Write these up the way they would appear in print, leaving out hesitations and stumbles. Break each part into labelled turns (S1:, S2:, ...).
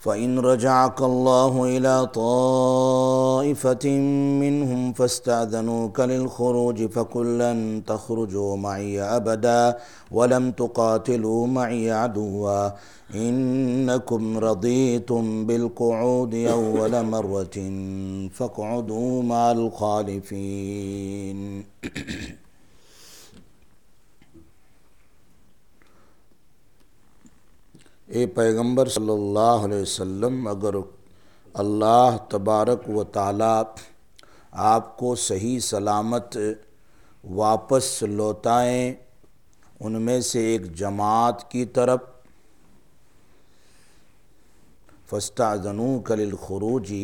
S1: فإن رجعك الله إلى طائفة منهم فاستأذنوك للخروج فقل لن تخرجوا معي أبدا ولم تقاتلوا معي عدوا إنكم رضيتم بالقعود أول مرة فاقعدوا مع الخالفين۔ اے پیغمبر صلی اللہ علیہ وسلم، اگر اللہ تبارک و تعالیٰ آپ کو صحیح سلامت واپس لوٹائیں ان میں سے ایک جماعت کی طرف، فَاسْتَأْذَنُوكَ لِلْخُرُوجِ،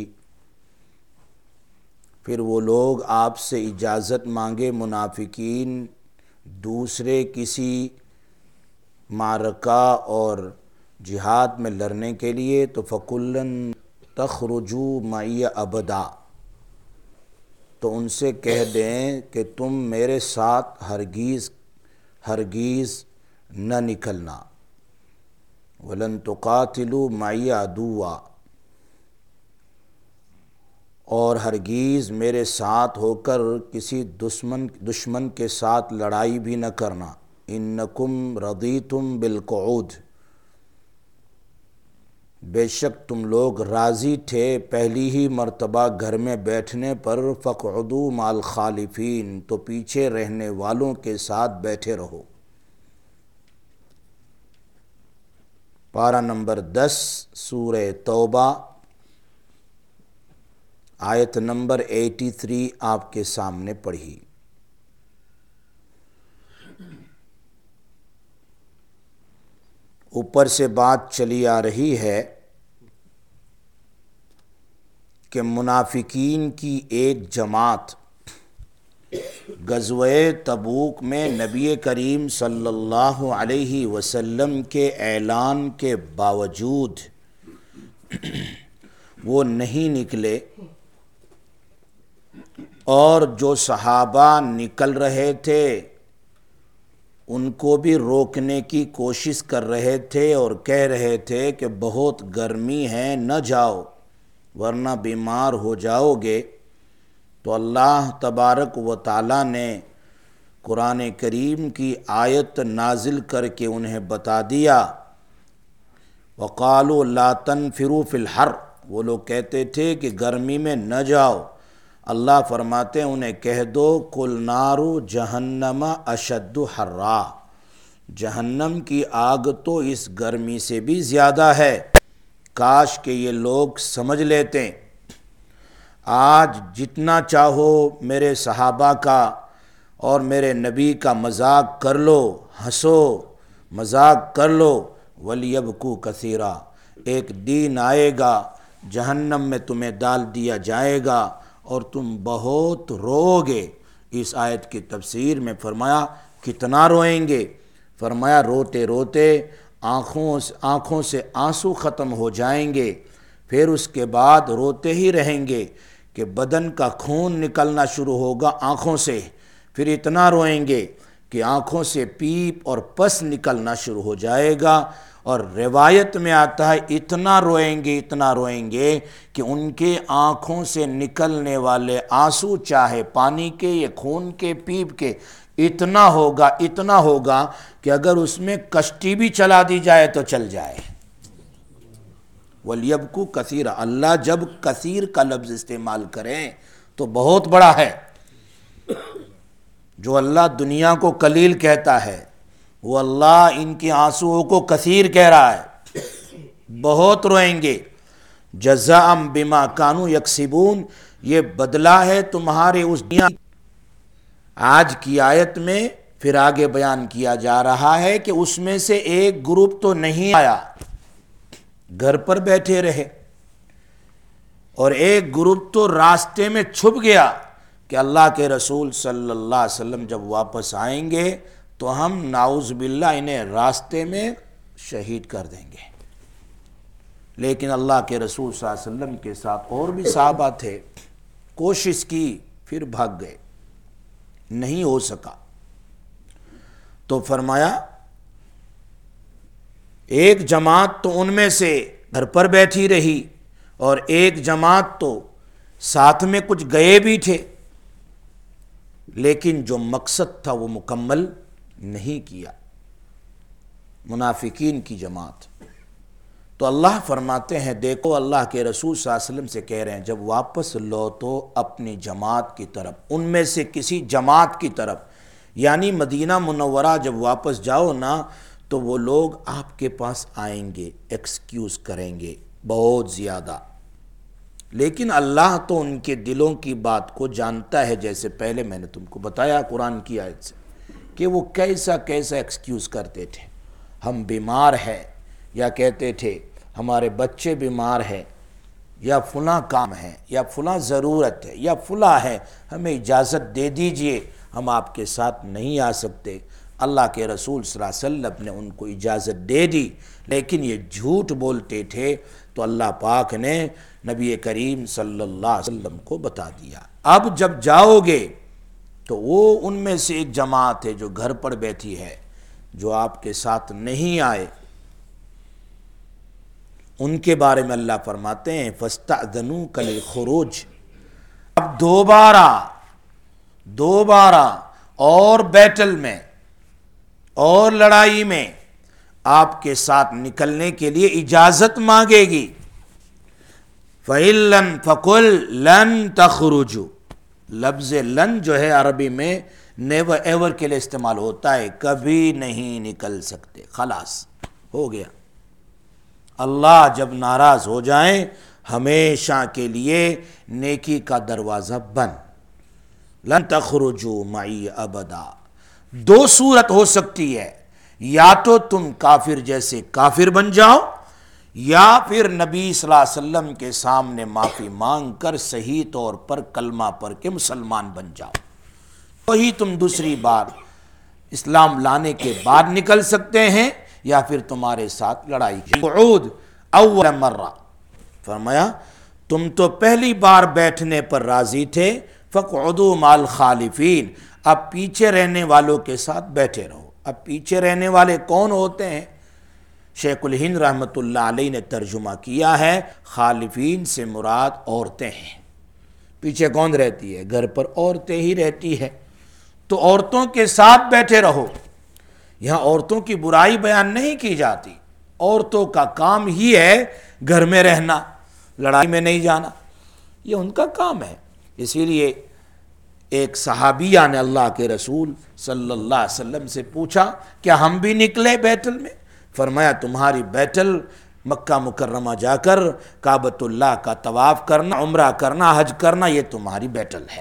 S1: پھر وہ لوگ آپ سے اجازت مانگے منافقین دوسرے کسی معرکہ اور جہاد میں لڑنے کے لیے، تو فَقُلًّا تَخْرُجُوا مَعِيَ أَبَدًا، تو ان سے کہہ دیں کہ تم میرے ساتھ ہرگز نہ نکلنا، وَلَن تُقَاتِلُوا مَعِيَ عَدُوًّا، اور ہرگز میرے ساتھ ہو کر کسی دشمن کے ساتھ لڑائی بھی نہ کرنا، اِنَّكُمْ رَضِيتُمْ بِالْقُعُودِ، بے شک تم لوگ راضی تھے پہلی ہی مرتبہ گھر میں بیٹھنے پر، فَاقْعُدُوا مَعَ الْخَالِفِينَ، تو پیچھے رہنے والوں کے ساتھ بیٹھے رہو۔ پارہ نمبر 10 سورہ توبہ، آیت نمبر 83 آپ کے سامنے پڑھی۔ اوپر سے بات چلی آ رہی ہے کہ منافقین کی ایک جماعت غزوہ تبوک میں نبی کریم صلی اللہ علیہ وسلم کے اعلان کے باوجود وہ نہیں نکلے، اور جو صحابہ نکل رہے تھے ان کو بھی روکنے کی کوشش کر رہے تھے اور کہہ رہے تھے کہ بہت گرمی ہے، نہ جاؤ ورنہ بیمار ہو جاؤ گے۔ تو اللہ تبارک و تعالیٰ نے قرآن کریم کی آیت نازل کر کے انہیں بتا دیا، وَقَالُوا لَا تَنْفِرُوا فِي الْحَرِّ، وہ لوگ کہتے تھے کہ گرمی میں نہ جاؤ، اللہ فرماتے ہیں انہیں کہہ دو قُلْ نَارُ جَہَنَّمَ أَشَدُّ حَرًّا، جہنم کی آگ تو اس گرمی سے بھی زیادہ ہے۔ کاش کہ یہ لوگ سمجھ لیتے۔ آج جتنا چاہو میرے صحابہ کا اور میرے نبی کا مذاق کر لو، ہنسو مذاق کر لو، وَلْيَبْكُوا كَثِيرًا، ایک دن آئے گا جہنم میں تمہیں ڈال دیا جائے گا اور تم بہت رو گے۔ اس آیت کی تفسیر میں فرمایا کتنا روئیں گے؟ فرمایا روتے روتے آنکھوں سے آنسو ختم ہو جائیں گے، پھر اس کے بعد روتے ہی رہیں گے کہ بدن کا خون نکلنا شروع ہوگا آنکھوں سے، پھر اتنا روئیں گے کہ آنکھوں سے پیپ اور پس نکلنا شروع ہو جائے گا، اور روایت میں آتا ہے اتنا روئیں گے کہ ان کے آنکھوں سے نکلنے والے آنسو چاہے پانی کے یا خون کے پیپ کے اتنا ہوگا کہ اگر اس میں کشتی بھی چلا دی جائے تو چل جائے۔ وَلْيَبْكُوا كَثِيرًا، اللہ جب کثیر کا لفظ استعمال کریں تو بہت بڑا ہے۔ جو اللہ دنیا کو قلیل کہتا ہے وہ اللہ ان کے آنسوؤں کو کثیر کہہ رہا ہے، بہت روئیں گے۔ جزاء بما كانوا یکسبون، یہ بدلہ ہے تمہارے اس دنیا۔ آج کی آیت میں پھر آگے بیان کیا جا رہا ہے کہ اس میں سے ایک گروپ تو نہیں آیا، گھر پر بیٹھے رہے، اور ایک گروپ تو راستے میں چھپ گیا کہ اللہ کے رسول صلی اللہ علیہ وسلم جب واپس آئیں گے تو ہم نعوذ باللہ انہیں راستے میں شہید کر دیں گے۔ لیکن اللہ کے رسول صلی اللہ علیہ وسلم کے ساتھ اور بھی صحابہ تھے، کوشش کی پھر بھاگ گئے، نہیں ہو سکا۔ تو فرمایا ایک جماعت تو ان میں سے گھر پر بیٹھی رہی، اور ایک جماعت تو ساتھ میں کچھ گئے بھی تھے، لیکن جو مقصد تھا وہ مکمل نہیں کیا، منافقین کی جماعت۔ تو اللہ فرماتے ہیں دیکھو اللہ کے رسول صلی اللہ علیہ وسلم سے کہہ رہے ہیں جب واپس لوٹو اپنی جماعت کی طرف، ان میں سے کسی جماعت کی طرف، یعنی مدینہ منورہ جب واپس جاؤ نا تو وہ لوگ آپ کے پاس آئیں گے، ایکسکیوز کریں گے بہت زیادہ، لیکن اللہ تو ان کے دلوں کی بات کو جانتا ہے، جیسے پہلے میں نے تم کو بتایا قرآن کی آیت سے کہ وہ کیسا ایکسکیوز کرتے تھے۔ ہم بیمار ہیں، یا کہتے تھے ہمارے بچے بیمار ہیں، یا فلاں کام ہے، یا فلاں ضرورت ہے، یا فلاں ہے، ہمیں اجازت دے دیجئے، ہم آپ کے ساتھ نہیں آ سکتے۔ اللہ کے رسول صلی اللہ علیہ وسلم نے ان کو اجازت دے دی، لیکن یہ جھوٹ بولتے تھے، تو اللہ پاک نے نبی کریم صلی اللہ علیہ وسلم کو بتا دیا۔ اب جب جاؤ گے تو وہ ان میں سے ایک جماعت ہے جو گھر پر بیٹھی ہے، جو آپ کے ساتھ نہیں آئے، ان کے بارے میں اللہ فرماتے ہیں فَاسْتَأْذَنُوكَ لِلْخُرُوجِ۔ اب دوبارہ اور بیٹل میں اور لڑائی میں آپ کے ساتھ نکلنے کے لیے اجازت مانگے گی۔ فَإِن لَّن فَقُلْ لَن تَخْرُجُوا، لفظ لن جو ہے عربی میں نیور ایور کے لیے استعمال ہوتا ہے، کبھی نہیں نکل سکتے، خلاص ہو گیا۔ اللہ جب ناراض ہو جائیں ہمیشہ کے لیے نیکی کا دروازہ بند، لن تخرجوا معی ابدا۔ دو صورت ہو سکتی ہے، یا تو تم کافر جیسے کافر بن جاؤ، یا پھر نبی صلی اللہ علیہ وسلم کے سامنے معافی مانگ کر صحیح طور پر کلمہ پڑھ کے مسلمان بن جاؤ، وہی تم دوسری بار اسلام لانے کے بعد نکل سکتے ہیں، یا پھر تمہارے ساتھ لڑائی کی۔ قعود اول مرہ، فرمایا تم تو پہلی بار بیٹھنے پر راضی تھے، فقعدوا مع الخالفین، اب پیچھے رہنے والوں کے ساتھ بیٹھے رہو۔ اب پیچھے رہنے والے کون ہوتے ہیں؟ شیخ الہند رحمۃ اللہ علیہ نے ترجمہ کیا ہے خالفین سے مراد عورتیں ہیں۔ پیچھے کون رہتی ہے؟ گھر پر عورتیں ہی رہتی ہے، تو عورتوں کے ساتھ بیٹھے رہو۔ یہاں عورتوں کی برائی بیان نہیں کی جاتی، عورتوں کا کام ہی ہے گھر میں رہنا، لڑائی میں نہیں جانا، یہ ان کا کام ہے۔ اسی لیے ایک صحابیہ نے اللہ کے رسول صلی اللہ علیہ وسلم سے پوچھا کیا ہم بھی نکلے بیٹل میں؟ فرمایا تمہاری بیٹل مکہ مکرمہ جا کر کعبۃ اللہ کا طواف کرنا، عمرہ کرنا، حج کرنا، یہ تمہاری بیٹل ہے۔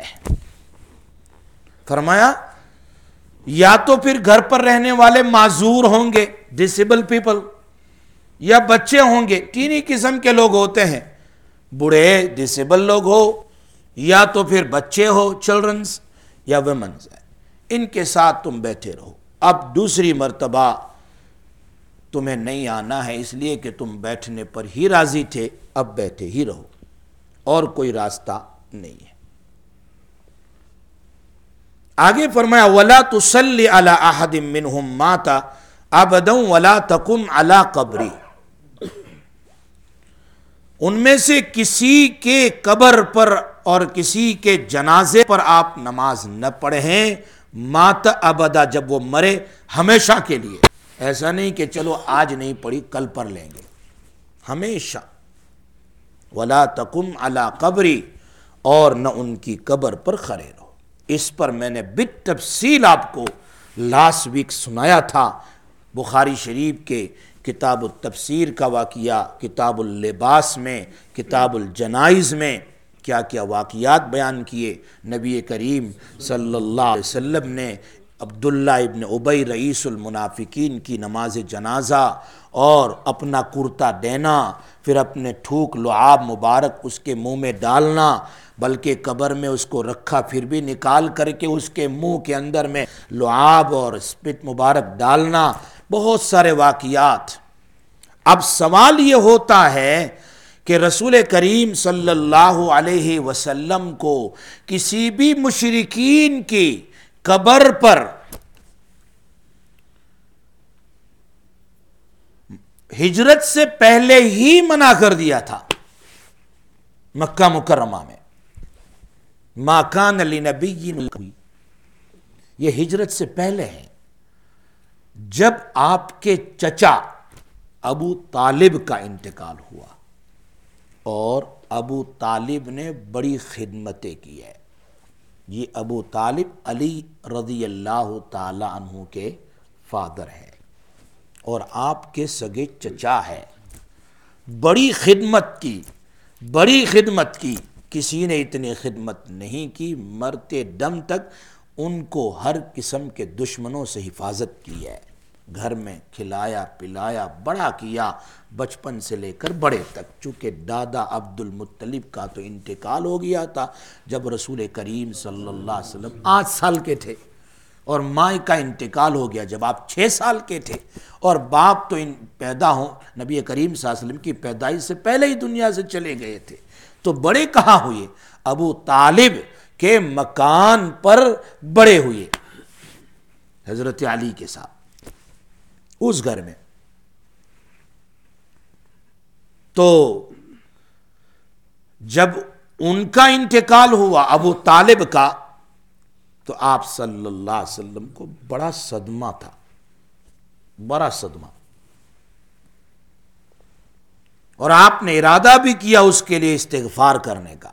S1: فرمایا یا تو پھر گھر پر رہنے والے معذور ہوں گے، ڈسیبل پیپل، یا بچے ہوں گے، تین ہی قسم کے لوگ ہوتے ہیں، بوڑھے ڈسیبل لوگ ہو، یا تو پھر بچے ہو چلڈرنز، یا ویمنز، ان کے ساتھ تم بیٹھے رہو۔ اب دوسری مرتبہ تمہیں نہیں آنا ہے، اس لیے کہ تم بیٹھنے پر ہی راضی تھے، اب بیٹھے ہی رہو، اور کوئی راستہ نہیں ہے۔ آگے فرمایا وَلَا تُصَلِّ عَلَىٰ أَحَدٍ مِّنْهُمْ مَاتَ أَبَدًا وَلَا تَقُمْ عَلَىٰ قَبْرِهِ، ان میں سے کسی کے قبر پر اور کسی کے جنازے پر آپ نماز نہ پڑھیں، مات ابدا، جب وہ مرے ہمیشہ کے لیے، ایسا نہیں کہ چلو آج نہیں پڑھی کل پڑھ لیں گے، ہمیشہ۔ وَلَا تَقُمْ عَلَىٰ قَبْرِ، اور نہ ان کی قبر پر کھڑے رہو۔ اس پر میں نے بالتفصیل آپ کو لاسٹ ویک سنایا تھا، بخاری شریف کے کتاب التفسیر کا واقعہ، کتاب اللباس میں، کتاب الجنائز میں کیا کیا واقعات بیان کیے۔ نبی کریم صلی اللہ علیہ وسلم نے عبداللہ ابن ابی رئیس المنافقین کی نماز جنازہ اور اپنا کرتا دینا، پھر اپنے تھوک لعاب مبارک اس کے منہ میں ڈالنا، بلکہ قبر میں اس کو رکھا پھر بھی نکال کر کے اس کے منہ کے اندر میں لعاب اور اسپٹ مبارک ڈالنا، بہت سارے واقعات۔ اب سوال یہ ہوتا ہے کہ رسول کریم صلی اللہ علیہ وسلم کو کسی بھی مشرکین کی قبر پر ہجرت سے پہلے ہی منع کر دیا تھا مکہ مکرمہ میں، ما کان لنبی، یہ ہجرت سے پہلے ہے، جب آپ کے چچا ابو طالب کا انتقال ہوا، اور ابو طالب نے بڑی خدمتیں کی ہے۔ یہ ابو طالب علی رضی اللہ تعالی عنہ کے فادر ہے اور آپ کے سگے چچا ہے۔ بڑی خدمت کی، بڑی خدمت کی، کسی نے اتنی خدمت نہیں کی، مرتے دم تک ان کو ہر قسم کے دشمنوں سے حفاظت کی ہے، گھر میں کھلایا پلایا، بڑا کیا، بچپن سے لے کر بڑے تک۔ چونکہ دادا عبد المطلب کا تو انتقال ہو گیا تھا جب رسول کریم صلی اللہ علیہ وسلم 8 سال کے تھے، اور ماں کا انتقال ہو گیا جب آپ 6 سال کے تھے، اور باپ تو پیدا ہوں نبی کریم صلی اللہ علیہ وسلم کی پیدائش سے پہلے ہی دنیا سے چلے گئے تھے، تو بڑے کہاں ہوئے؟ ابو طالب کے مکان پر بڑے ہوئے، حضرت علی کے ساتھ اس گھر میں۔ تو جب ان کا انتقال ہوا ابو طالب کا، تو آپ صلی اللہ علیہ وسلم کو بڑا صدمہ تھا، بڑا صدمہ، اور آپ نے ارادہ بھی کیا اس کے لیے استغفار کرنے کا۔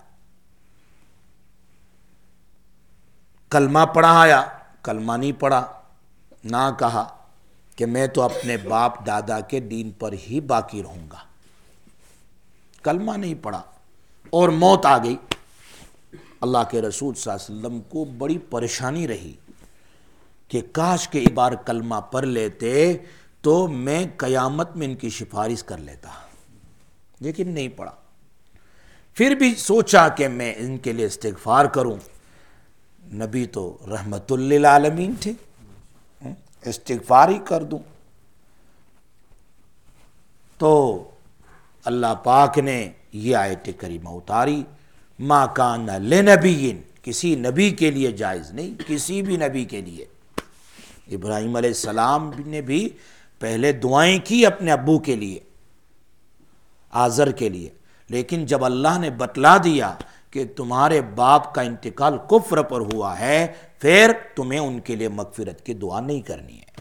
S1: کلمہ پڑھایا، کلمہ نہیں پڑھا، نہ کہا کہ میں تو اپنے باپ دادا کے دین پر ہی باقی رہوں گا، کلمہ نہیں پڑھا، اور موت آ گئی۔ اللہ کے رسول صلی اللہ علیہ وسلم کو بڑی پریشانی رہی کہ کاش کہ ایک بار کلمہ پڑھ لیتے تو میں قیامت میں ان کی سفارش کر لیتا، لیکن نہیں پڑھا۔ پھر بھی سوچا کہ میں ان کے لیے استغفار کروں، نبی تو رحمت للعالمین تھے، استغفار ہی کر دوں۔ تو اللہ پاک نے یہ آیت کریمہ اتاری، ما کان لنبی، کسی نبی کے لیے جائز نہیں، کسی بھی نبی کے لیے۔ ابراہیم علیہ السلام نے بھی پہلے دعائیں کی اپنے ابو کے لیے، آزر کے لیے، لیکن جب اللہ نے بتلا دیا کہ تمہارے باپ کا انتقال کفر پر ہوا ہے، پھر تمہیں ان کے لیے مغفرت کی دعا نہیں کرنی ہے۔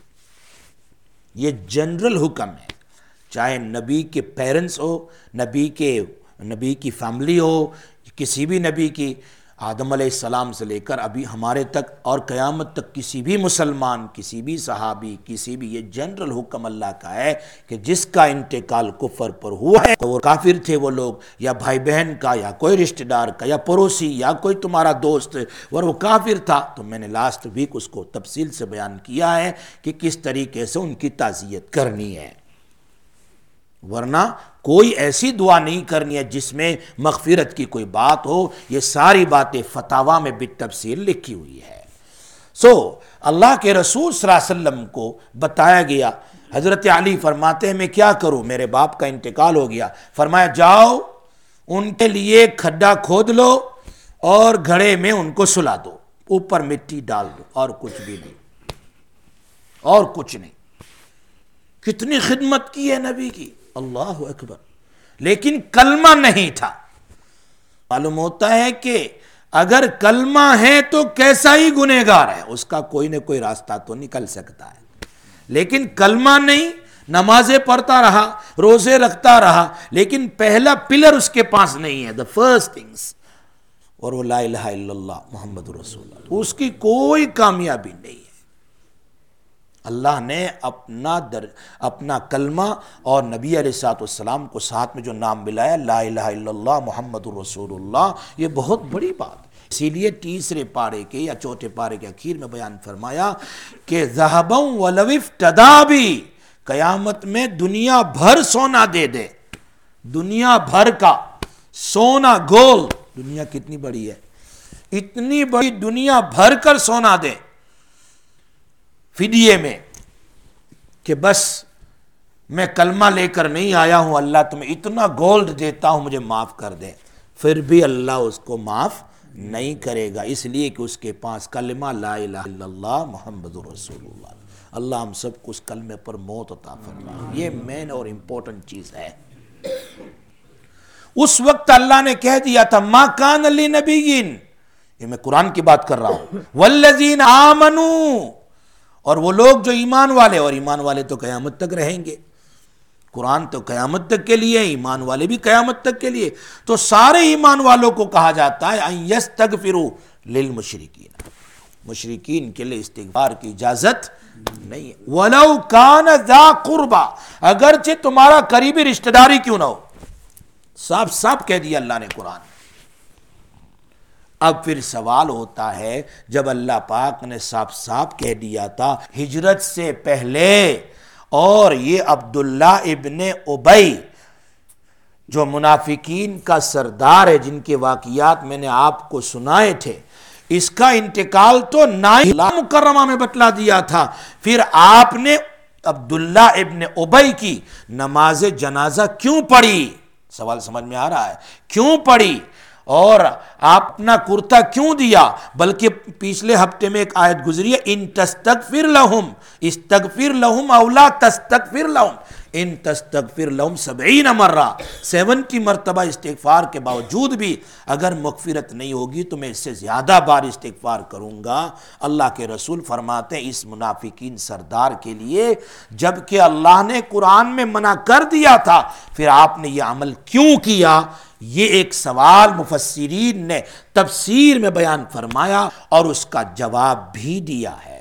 S1: یہ جنرل حکم ہے، چاہے نبی کے پیرنٹس ہو، نبی کی فیملی ہو، کسی بھی نبی کی، آدم علیہ السلام سے لے کر ابھی ہمارے تک اور قیامت تک کسی بھی مسلمان، کسی بھی صحابی، کسی بھی، یہ جنرل حکم اللہ کا ہے کہ جس کا انتقال کفر پر ہوا ہے، وہ کافر تھے وہ لوگ، یا بھائی بہن کا، یا کوئی رشتہ دار کا، یا پڑوسی، یا کوئی تمہارا دوست، اور وہ کافر تھا، تو میں نے لاسٹ ویک اس کو تفصیل سے بیان کیا ہے کہ کس طریقے سے ان کی تعزیت کرنی ہے، ورنہ کوئی ایسی دعا نہیں کرنی ہے جس میں مغفرت کی کوئی بات ہو۔ یہ ساری باتیں فتاوی میں بالتفصیل لکھی ہوئی ہے۔ اللہ کے رسول صلی اللہ علیہ وسلم کو بتایا گیا، حضرت علی فرماتے ہیں میں کیا کروں، میرے باپ کا انتقال ہو گیا، فرمایا جاؤ ان کے لیے کھڈا کھود لو اور گھڑے میں ان کو سلا دو، اوپر مٹی ڈال دو، اور کچھ بھی نہیں، اور کچھ نہیں۔ کتنی خدمت کی ہے نبی کی، اللہ اکبر، لیکن کلمہ نہیں تھا۔ معلوم ہوتا ہے کہ اگر کلمہ ہے تو کیسا ہی گنہگار ہے، اس کا کوئی نہ کوئی راستہ تو نکل سکتا ہے، لیکن کلمہ نہیں، نمازیں پڑھتا رہا، روزے رکھتا رہا، لیکن پہلا پلر اس کے پاس نہیں ہے، the first things، اور وہ لا الہ الا اللہ محمد رسول اللہ، اس کی کوئی کامیابی نہیں ہے۔ اللہ نے اپنا کلمہ اور نبی علیہ السلام کو ساتھ میں جو نام ملایا، لا الہ الا اللہ محمد رسول اللہ، یہ بہت بڑی بات ہے۔ اسی لیے تیسرے پارے کے یا چوتھے پارے کے اخیر میں بیان فرمایا کہ ذہبا ولو افتدی بھی، قیامت میں دنیا بھر سونا دے دے، دنیا بھر کا سونا، گولڈ، دنیا کتنی بڑی ہے، اتنی بڑی دنیا بھر کر سونا دے فدیے میں، کہ بس میں کلمہ لے کر نہیں آیا ہوں، اللہ تمہیں اتنا گولڈ دیتا ہوں، مجھے معاف کر دے، پھر بھی اللہ اس کو معاف نہیں کرے گا، اس لیے کہ اس کے پاس کلمہ لا الہ الا اللہ محمد رسول اللہ۔ اللہ ہم سب کو اس کلمے پر موت عطا فرمائے. یہ مین اور امپورٹنٹ چیز ہے. اس وقت اللہ نے کہہ دیا تھا ما کان لنبیین، یہ میں قرآن کی بات کر رہا ہوں، والذین آمنوا، اور وہ لوگ جو ایمان والے، اور ایمان والے تو قیامت تک رہیں گے. قرآن تو قیامت تک کے لیے، ایمان والے بھی قیامت تک کے لیے. تو سارے ایمان والوں کو کہا جاتا ہے ان یستغفروا للمشرکین، مشرکین کے لیے استغفار کی اجازت نہیں ہے. ولو کان ذا قربا، اگرچہ تمہارا قریبی رشتہ داری کیوں نہ ہو. صاف صاف کہہ دیا اللہ نے قرآن. اب پھر سوال ہوتا ہے، جب اللہ پاک نے صاف صاف کہہ دیا تھا ہجرت سے پہلے، اور یہ عبداللہ ابن ابی جو منافقین کا سردار ہے، جن کے واقعات میں نے آپ کو سنائے تھے، اس کا انتقال تو مکرمہ میں بتلا دیا تھا. پھر آپ نے عبداللہ ابن ابی کی نماز جنازہ کیوں پڑھی؟ سوال سمجھ میں آ رہا ہے؟ کیوں پڑھی؟ اور آپ اپنا کرتا کیوں دیا؟ بلکہ پچھلے ہفتے میں ایک آیت گزری ہے، ان تستغفر لہم استغفر لہم او لا تستغفر لہم ان تستغفر لہم 70 مرہ، 70 مرتبہ استغفار کے باوجود بھی اگر مغفرت نہیں ہوگی تو میں اس سے زیادہ بار استغفار کروں گا. اللہ کے رسول فرماتے ہیں اس منافقین سردار کے لیے، جبکہ اللہ نے قرآن میں منع کر دیا تھا، پھر آپ نے یہ عمل کیوں کیا؟ یہ ایک سوال مفسرین نے تفسیر میں بیان فرمایا اور اس کا جواب بھی دیا ہے.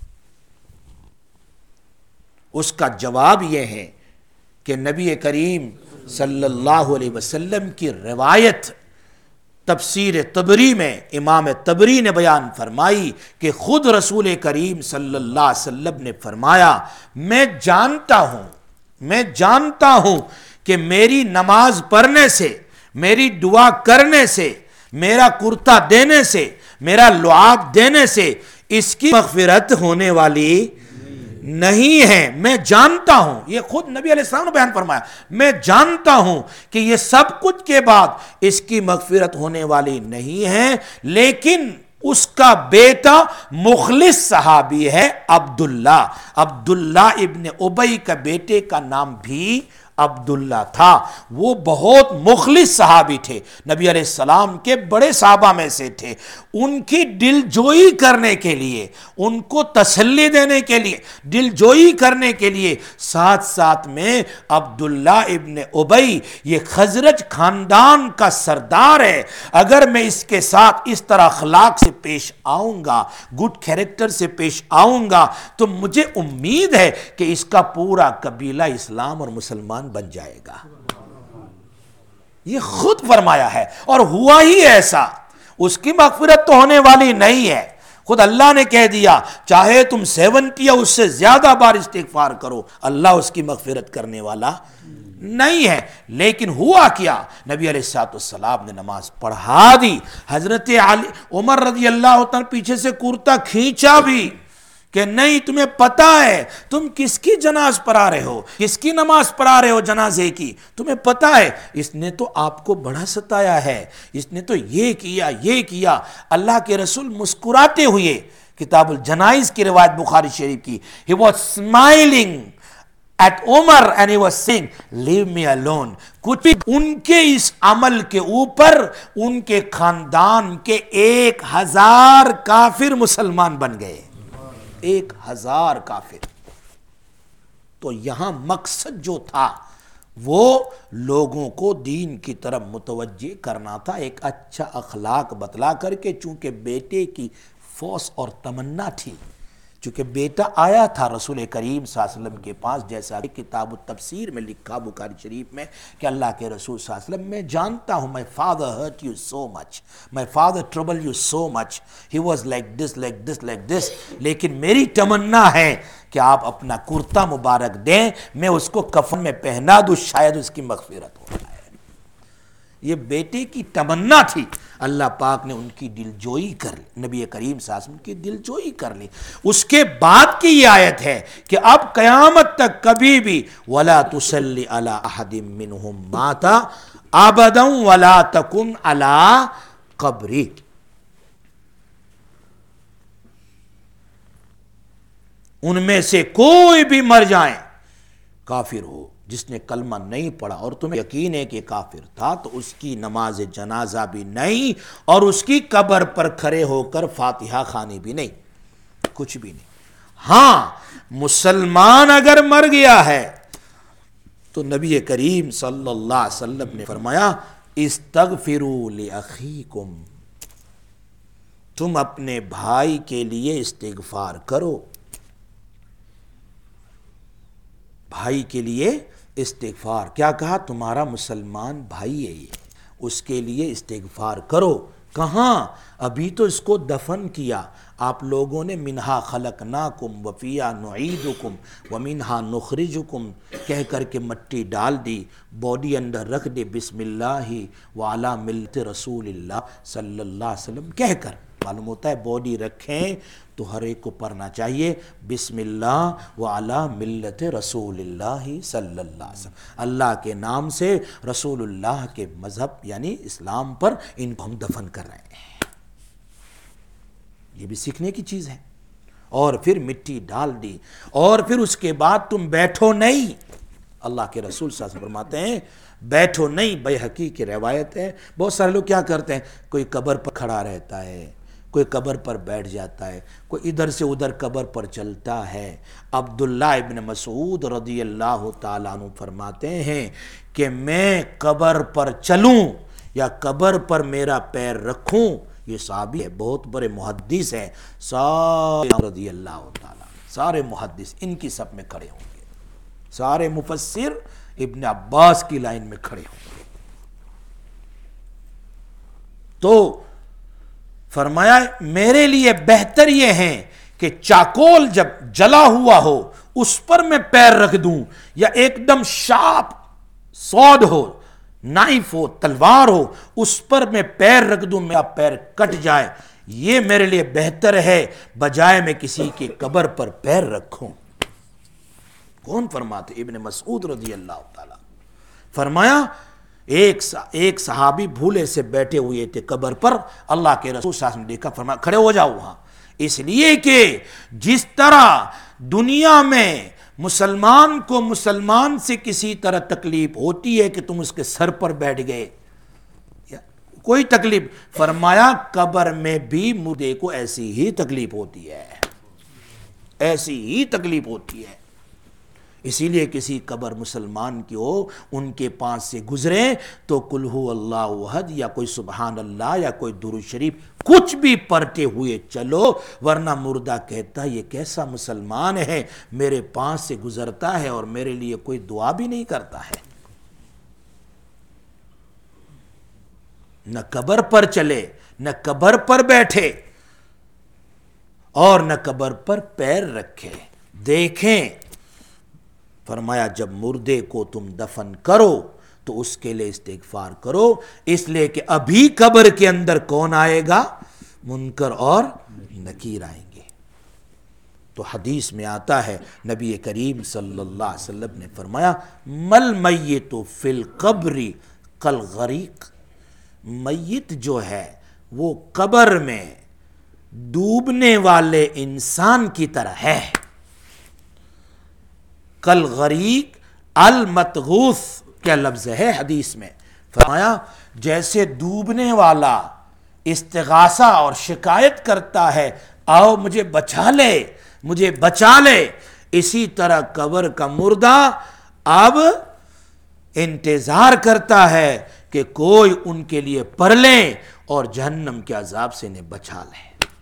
S1: اس کا جواب یہ ہے کہ نبی کریم صلی اللہ علیہ وسلم کی روایت تفسیر طبری میں امام طبری نے بیان فرمائی کہ خود رسول کریم صلی اللہ علیہ وسلم نے فرمایا، میں جانتا ہوں کہ میری نماز پڑھنے سے، میری دعا کرنے سے، میرا کرتا دینے سے، میرا لعاب دینے سے اس کی مغفرت ہونے والی نہیں ہے. میں جانتا ہوں، یہ خود نبی علیہ السلام نے بیان فرمایا، میں جانتا ہوں کہ یہ سب کچھ کے بعد اس کی مغفرت ہونے والی نہیں ہے. لیکن اس کا بیٹا مخلص صحابی ہے عبداللہ ابن ابی کا بیٹے کا نام بھی عبداللہ تھا. وہ بہت مخلص صحابی تھے، نبی علیہ السلام کے بڑے صحابہ میں سے تھے. ان کی دل جوئی کرنے کے لیے، ان کو تسلی دینے کے لیے، دل جوئی کرنے کے لیے ساتھ ساتھ میں عبداللہ ابن ابی یہ خزرج خاندان کا سردار ہے، اگر میں اس کے ساتھ اس طرح اخلاق سے پیش آؤں گا، گڈ کیریکٹر سے پیش آؤں گا، تو مجھے امید ہے کہ اس کا پورا قبیلہ اسلام اور مسلمان بن جائے گا. یہ خود فرمایا ہے اور ہوا ہی ایسا. اس کی مغفرت تو ہونے والی نہیں ہے. خود اللہ نے کہہ دیا چاہے تم 70 یا اس سے زیادہ بار استغفار کرو، اللہ اس کی مغفرت کرنے والا نہیں ہے. لیکن ہوا کیا؟ نبی علیہ السلام نے نماز پڑھا دی. حضرت عمر رضی اللہ عنہ پیچھے سے کرتا کھینچا بھی کہ نہیں، تمہیں پتا ہے تم کس کی جناز پڑھا رہے ہو، کس کی نماز پڑھا رہے ہو جنازے کی، تمہیں پتا ہے اس نے تو آپ کو بڑا ستایا ہے، اس نے تو یہ کیا. اللہ کے رسول مسکراتے ہوئے، کتاب الجنائز کی روایت بخاری شریف کی، he was smiling at Umar and he was saying leave me alone. کچھ بھی ان کے اس عمل کے اوپر ان کے خاندان کے 1000 کافر مسلمان بن گئے. 1000 کافر. تو یہاں مقصد جو تھا وہ لوگوں کو دین کی طرف متوجہ کرنا تھا، ایک اچھا اخلاق بتلا کر کے. چونکہ بیٹے کی فوس اور تمنا تھی، چونکہ بیٹا آیا تھا رسول کریم صلی اللہ علیہ وسلم کے پاس، جیسا کہ کتاب التفسیر میں لکھا بخاری شریف میں کہ اللہ کے رسول صلی اللہ علیہ وسلم، میں جانتا ہوں my father hurt you so much, my father troubled you so much, he was like this, لیکن میری تمنا ہے کہ آپ اپنا کرتا مبارک دیں، میں اس کو کفن میں پہنا دوں، شاید اس کی مغفرت ہو جائے. یہ بیٹے کی تمنا تھی. اللہ پاک نے ان کی دل جوئی کر لی، نبی کریم صلی اللہ علیہ وسلم کی دل جوئی کر لی. اس کے بعد کی یہ آیت ہے کہ اب قیامت تک کبھی بھی وَلَا تُصَلِّ عَلَىٰ أَحَدٍ مِّنْهُمْ مَاتَ أَبَدًا وَلَا تَكُنْ عَلَىٰ قَبْرِهِ. ان میں سے کوئی بھی مر جائیں کافر ہو، جس نے کلمہ نہیں پڑھا اور تمہیں یقین ہے کہ کافر تھا، تو اس کی نماز جنازہ بھی نہیں اور اس کی قبر پر کھڑے ہو کر فاتحہ خوانی بھی نہیں، کچھ بھی نہیں۔ ہاں مسلمان اگر مر گیا ہے تو نبی کریم صلی اللہ علیہ وسلم نے فرمایا استغفروا لأخیکم، تم اپنے بھائی کے لیے استغفار کرو، بھائی کے لیے استغفار، کیا کہا؟ تمہارا مسلمان بھائی ہے یہ، اس کے لیے استغفار کرو۔ کہاں؟ ابھی تو اس کو دفن کیا، آپ لوگوں نے منہا خلقناکم وفیہا نعیدکم ومنہا نخرجکم کہہ کر کے مٹی ڈال دی، باڈی اندر رکھ دے بسم اللہ وعلی ملت رسول اللہ صلی اللہ علیہ وسلم کہہ کر۔ معلوم ہوتا ہے باڈی رکھیں تو ہر ایک کو پڑھنا چاہیے بسم اللہ وعلی ملت رسول اللہ صلی اللہ علیہ وسلم، اللہ کے نام سے رسول اللہ کے مذہب یعنی اسلام پر ان کو ہم دفن کر رہے ہیں۔ یہ بھی سیکھنے کی چیز ہے۔ اور پھر مٹی ڈال دی، اور پھر اس کے بعد تم بیٹھو نہیں، اللہ کے رسول صلی اللہ علیہ وسلم فرماتے ہیں بیٹھو نہیں۔ بیہقی کی روایت ہے، بہت سارے لوگ کیا کرتے ہیں، کوئی قبر پر کھڑا رہتا ہے، کوئی قبر پر بیٹھ جاتا ہے، کوئی ادھر سے ادھر قبر پر چلتا ہے۔ عبداللہ ابن مسعود رضی اللہ تعالیٰ عنہ فرماتے ہیں کہ میں قبر پر چلوں یا قبر پر میرا پیر رکھوں، یہ صحابی ہے، بہت بڑے محدث ہیں، سارے رضی اللہ تعالیٰ، سارے محدث ان کی سب میں کھڑے ہوں گے، سارے مفسر ابن عباس کی لائن میں کھڑے ہوں گے۔ تو فرمایا میرے لیے بہتر یہ ہے کہ چاکول جب جلا ہوا ہو اس پر میں پیر رکھ دوں، یا ایک دم شارپ سوڈ ہو، نائف ہو، تلوار ہو، اس پر میں پیر رکھ دوں، میرا پیر کٹ جائے، یہ میرے لیے بہتر ہے بجائے میں کسی کی قبر پر پیر رکھوں۔ کون فرماتے؟ ابن مسعود رضی اللہ تعالیٰ۔ فرمایا ایک صحابی بھولے سے بیٹھے ہوئے تھے قبر پر، اللہ کے رسول صلی اللہ علیہ وسلم نے دیکھا، فرمایا کھڑے ہو جاؤ وہاں، اس لیے کہ جس طرح دنیا میں مسلمان کو مسلمان سے کسی طرح تکلیف ہوتی ہے کہ تم اس کے سر پر بیٹھ گئے، کوئی تکلیف، فرمایا قبر میں بھی مردے کو ایسی ہی تکلیف ہوتی ہے، ایسی ہی تکلیف ہوتی ہے۔ اسی لیے کسی قبر مسلمان کی ہو، ان کے پاس سے گزریں تو قل ھو اللہ احد یا کوئی سبحان اللہ یا کوئی درود شریف کچھ بھی پڑھتے ہوئے چلو، ورنہ مردہ کہتا یہ کیسا مسلمان ہے، میرے پاس سے گزرتا ہے اور میرے لیے کوئی دعا بھی نہیں کرتا ہے۔ نہ قبر پر چلے، نہ قبر پر بیٹھے، اور نہ قبر پر پیر رکھے۔ دیکھیں فرمایا جب مردے کو تم دفن کرو تو اس کے لیے استغفار کرو، اس لیے کہ ابھی قبر کے اندر کون آئے گا؟ منکر اور نکیر آئیں گے۔ تو حدیث میں آتا ہے نبی کریم صلی اللہ علیہ وسلم نے فرمایا مل میت فی القبر کالغریق، میت جو ہے وہ قبر میں ڈوبنے والے انسان کی طرح ہے۔ کالغریق المتغوث کیا لفظ ہے حدیث میں، فرمایا جیسے ڈوبنے والا استغاثہ اور شکایت کرتا ہے آؤ مجھے بچا لے، مجھے بچا لے، اسی طرح قبر کا مردہ اب انتظار کرتا ہے کہ کوئی ان کے لیے پڑھ لے اور جہنم کے عذاب سے انہیں بچا لے۔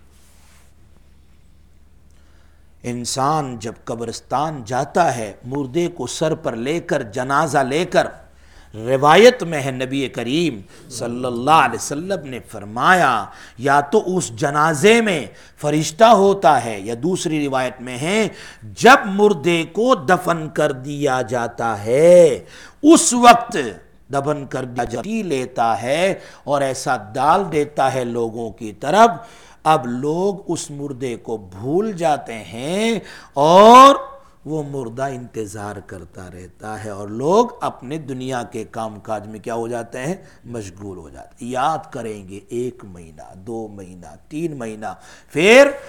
S1: انسان جب قبرستان جاتا ہے مردے کو سر پر لے کر جنازہ لے کر، روایت میں ہے نبی کریم صلی اللہ علیہ وسلم نے فرمایا یا تو اس جنازے میں فرشتہ ہوتا ہے، یا دوسری روایت میں ہے جب مردے کو دفن کر دیا جاتا ہے اس وقت دفن کر دیا لیتا ہے اور ایسا ڈال دیتا ہے لوگوں کی طرف، اب لوگ اس مردے کو بھول جاتے ہیں اور وہ مردہ انتظار کرتا رہتا ہے، اور لوگ اپنے دنیا کے کام کاج میں کیا ہو جاتے ہیں؟ مشغول ہو جاتے ہیں۔ یاد کریں گے 1 مہینہ 2 مہینہ 3 مہینہ، پھر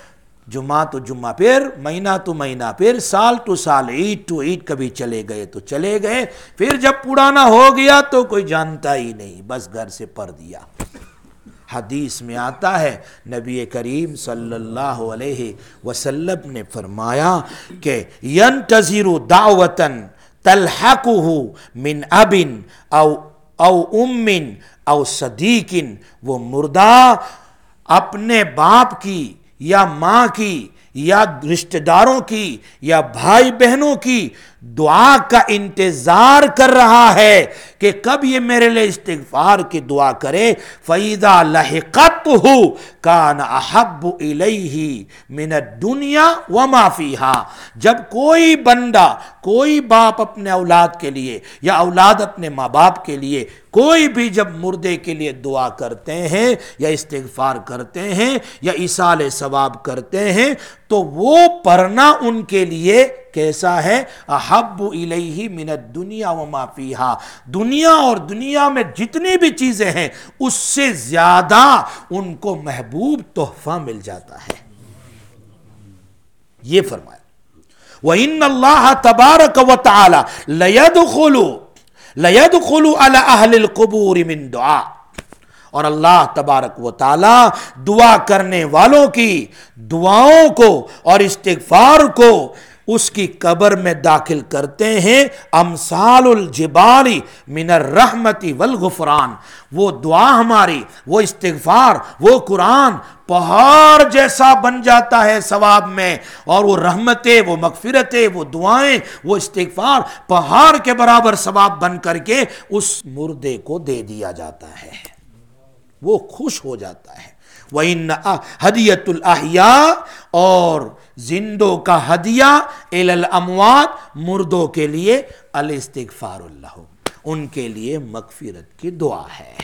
S1: جمعہ تو جمعہ، پھر مہینہ تو مہینہ، پھر سال تو سال، عید تو عید، کبھی چلے گئے تو چلے گئے، پھر جب پرانا ہو گیا تو کوئی جانتا ہی نہیں، بس گھر سے پر دیا۔ حدیث میں آتا ہے نبی کریم صلی اللہ علیہ وسلم نے فرمایا کہ ینتظر دعوتاً تلحقہ من اب او ام او صدیق، وہ مردہ اپنے باپ کی یا ماں کی یا رشتہ داروں کی یا بھائی بہنوں کی دعا کا انتظار کر رہا ہے کہ کب یہ میرے لئے استغفار کی دعا کرے۔ فَإِذَا لَحِقَتْهُ كَانَ أَحَبُّ إِلَيْهِ مِنَ الدُّنْيَا وَمَا فِيهَا، جب کوئی بندہ، کوئی باپ اپنے اولاد کے لیے یا اولاد اپنے ماں باپ کے لیے، کوئی بھی جب مردے کے لیے دعا کرتے ہیں یا استغفار کرتے ہیں یا ایصال ثواب کرتے ہیں تو وہ پڑھنا ان کے لیے کیسا ہے؟ احب الیہ من الدنیا وما فیہا، دنیا اور دنیا میں جتنی بھی چیزیں ہیں اس سے زیادہ ان کو محبوب تحفہ مل جاتا ہے۔ یہ فرمایا وَإِنَّ اللَّهَ تَبَارَكَ وَتَعَالَى لَيَدْخُلُ عَلَى أَهْلِ الْقُبُورِ مِن دُعَا، اور اللہ تبارک و تعالی دعا کرنے والوں کی دعاؤں کو اور استغفار کو اس کی قبر میں داخل کرتے ہیں، امثال الجبال من الرحمت والغفران، وہ دعا ہماری، وہ استغفار، وہ قرآن پہاڑ جیسا بن جاتا ہے ثواب میں، اور وہ رحمتیں، وہ مغفرتیں، وہ دعائیں، وہ استغفار پہاڑ کے برابر ثواب بن کر کے اس مردے کو دے دیا جاتا ہے، وہ خوش ہو جاتا ہے۔ وَإِنَّ ہدیۃ الْأَحْیَاء، اور زندوں کا ہدیہ الی الاموات، مردوں کے لیے الاستغفار لہم، ان کے لیے مغفرت کی دعا ہے۔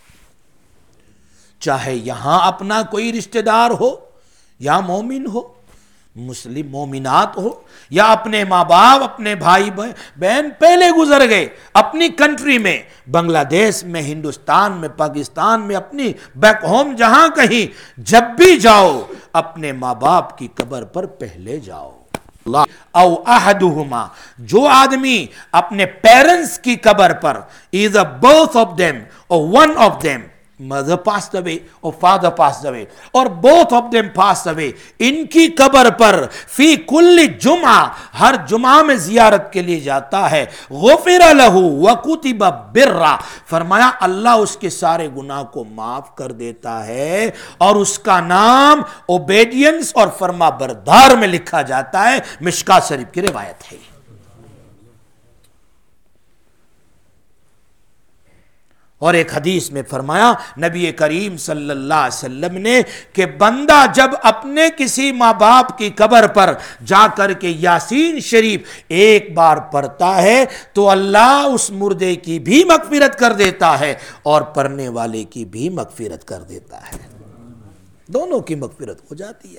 S1: چاہے یہاں اپنا کوئی رشتہ دار ہو یا مومن ہو، مسلم مومنات ہو، یا اپنے ماں باپ، اپنے بھائی بہن پہلے گزر گئے اپنی کنٹری میں، بنگلہ دیش میں، ہندوستان میں، پاکستان میں، اپنی بیک ہوم جہاں کہیں، جب بھی جاؤ اپنے ماں باپ کی قبر پر پہلے جاؤ۔ او احدہما، جو آدمی اپنے پیرنٹس کی قبر پر، either both of them or one of them، mother passed away or father passed away اور both of them passed away، ان کی قبر پر فی کل جمعہ، ہر جمعہ میں زیارت کے لیے جاتا ہے، غفر لہ وکتب برا، فرمایا اللہ اس کے سارے گناہ کو معاف کر دیتا ہے اور اس کا نام اوبیڈینس اور فرما بردار میں لکھا جاتا ہے۔ مشکاۃ شریف کی روایت ہے۔ اور ایک حدیث میں فرمایا نبی کریم صلی اللہ علیہ وسلم نے کہ بندہ جب اپنے کسی ماں باپ کی قبر پر جا کر کے یاسین شریف ایک بار پڑھتا ہے تو اللہ اس مردے کی بھی مغفرت کر دیتا ہے اور پڑھنے والے کی بھی مغفرت کر دیتا ہے، دونوں کی مغفرت ہو جاتی ہے۔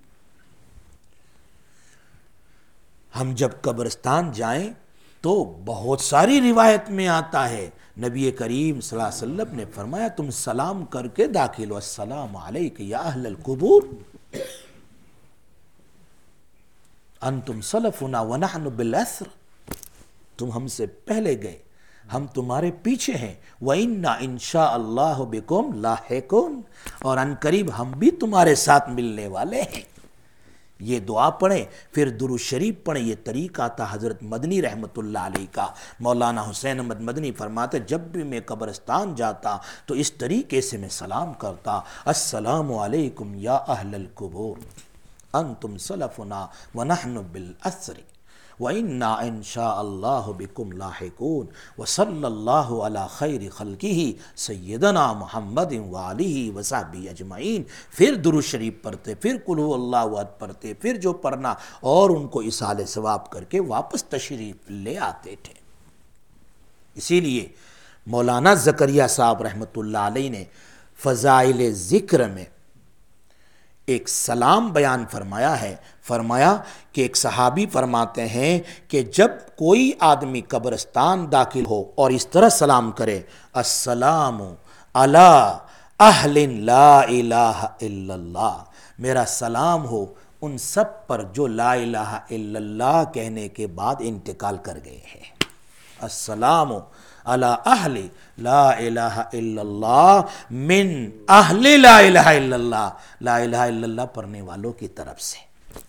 S1: ہم جب قبرستان جائیں تو بہت ساری روایت میں آتا ہے، نبی کریم صلی اللہ علیہ وسلم نے فرمایا تم سلام کر کے داخل ہو، السلام علیکم یا اہل القبور انتم سلفنا ونحن بالاسر، تم ہم سے پہلے گئے، ہم تمہارے پیچھے ہیں، وَإِنَّا إِنشَاءَ اللَّهُ بِكُمْ لَاحِقُونَ، اور ان قریب ہم بھی تمہارے ساتھ ملنے والے ہیں۔ یہ دعا پڑھیں، پھر درود شریف پڑھیں۔ یہ طریقہ تھا حضرت مدنی رحمت اللہ علیہ کا۔ مولانا حسین احمد مدنی فرماتے جب بھی میں قبرستان جاتا تو اس طریقے سے میں سلام کرتا، السلام علیکم یا اہل القبور انتم سلفنا ونحن بالاسر وَإِنَّا إِن شَاءَ اللَّهُ بِكُمْ لَاحِقُونَ وَصَلَّى اللَّهُ عَلَى خَيْرِ خَلْقِهِ سَيِّدَنَا مُحَمَّدٍ وَآلِهِ وَصَحْبِهِ اجمعین، پھر درود شریف پڑھتے، پھر قل هو اللہ احد پڑھتے، پھر جو پڑھنا، اور ان کو اصال ثواب کر کے واپس تشریف لے آتے تھے۔ اسی لیے مولانا زکریا صاحب رحمۃ اللہ علیہ نے فضائل ذکر میں ایک سلام بیان فرمایا ہے، فرمایا کہ ایک صحابی فرماتے ہیں کہ جب کوئی آدمی قبرستان داخل ہو اور اس طرح سلام کرے، السلام علی اہل لا الہ الا اللہ، میرا سلام ہو ان سب پر جو لا الہ الا اللہ کہنے کے بعد انتقال کر گئے ہیں۔ السلام علی اہل لا الہ الا اللہ من اہل لا الہ الا اللہ، لا الہ الا اللہ پڑھنے والوں کی طرف سے۔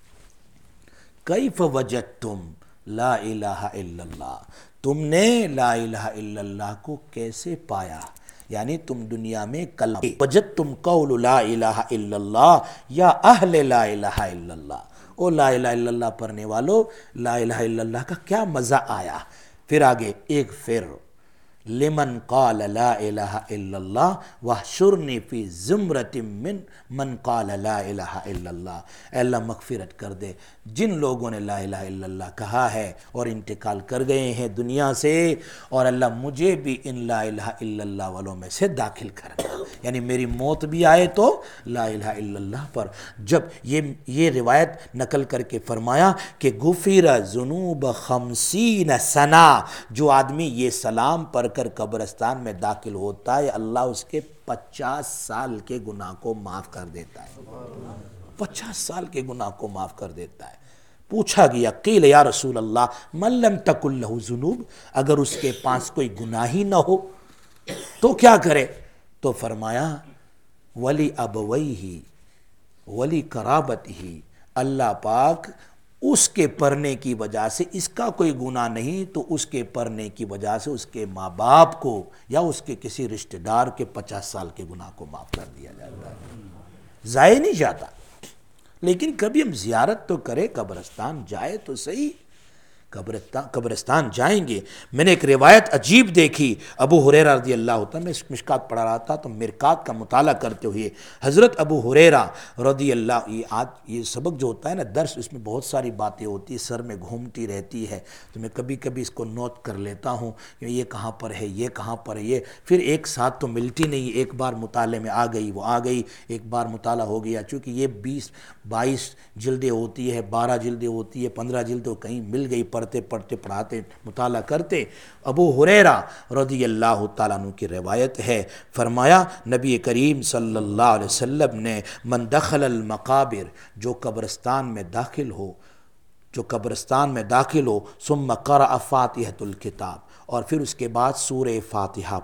S1: کیف وجدتم لا الہ الا اللہ، تم نے لا الہ الا اللہ کو کیسے پایا؟ یعنی تم دنیا میں کلمہ وجدتم قول لا الہ الا اللہ یا اہل لا الہ الا اللہ، او لا الہ الا اللہ پڑھنے والو، لا الہ الا اللہ کا کیا مزہ آیا؟ پھر آگے ایک پھر لمن قال لا الہ الا اللہ واحشرنی فی زمرۃ من قال لا الہ الا اللہ، اے اللہ مغفرت کر دے جن لوگوں نے لا الہ الا اللہ کہا ہے اور انتقال کر گئے ہیں دنیا سے، اور اللہ مجھے بھی ان لا الہ الا اللہ والوں میں سے داخل کرنا، یعنی میری موت بھی آئے تو لا الہ الا اللہ پر۔ جب یہ روایت نقل کر کے فرمایا کہ غفر ذنوب 50 سنہ، جو آدمی یہ سلام پڑھ کر قبرستان میں داخل ہوتا ہے اللہ اس کے 50 سال کے گناہ کو معاف کر دیتا ہے، 50 سال کے گناہ کو معاف کر دیتا ہے۔ پوچھا گیا قیل یا رسول اللہ من لم تکن لہ ذنوب، اگر اس کے پاس کوئی گناہ ہی نہ ہو تو کیا کرے؟ تو فرمایا ولی ابویہ ولی قرابتہ، اللہ پاک اس کے پڑھنے کی وجہ سے، اس کا کوئی گناہ نہیں تو اس کے پڑھنے کی وجہ سے اس کے ماں باپ کو یا اس کے کسی رشتہ دار کے 50 سال کے گناہ کو معاف کر دیا جاتا ہے، ضائع نہیں جاتا۔ لیکن کبھی ہم زیارت تو کرے، قبرستان جائے تو صحیح، قبرستان جائیں گے۔ میں نے ایک روایت عجیب دیکھی، ابو ہریرہ رضی اللہ عنہ، میں مشکات پڑھا رہا تھا تو مرکات کا مطالعہ کرتے ہوئے حضرت ابو ہریرہ رضی اللہ، یہ سبق جو ہوتا ہے نا درس، اس میں بہت ساری باتیں ہوتی ہیں، سر میں گھومتی رہتی ہے، تو میں کبھی کبھی اس کو نوٹ کر لیتا ہوں کہ یہ کہاں پر ہے، یہ کہاں پر ہے، یہ پھر ایک ساتھ تو ملتی نہیں، ایک بار مطالعے میں آ گئی وہ آ گئی، ایک بار مطالعہ ہو گیا، چونکہ یہ 22 جلدیں ہوتی ہے، 12 جلدیں ہوتی ہے، 15 جلدیں کہیں مل گئی، پڑھتے پڑھتے پڑھاتے مطالعہ کرتے۔ ابو ہریرہ رضی اللہ تعالیٰ عنہ کی روایت ہے، فرمایا نبی کریم صلی اللہ علیہ وسلم نے من دخل المقابر، جو قبرستان میں داخل ہو ثم قرأ فاتحۃ الکتاب، اور پھر اس کے بعد سورہ فاتحہ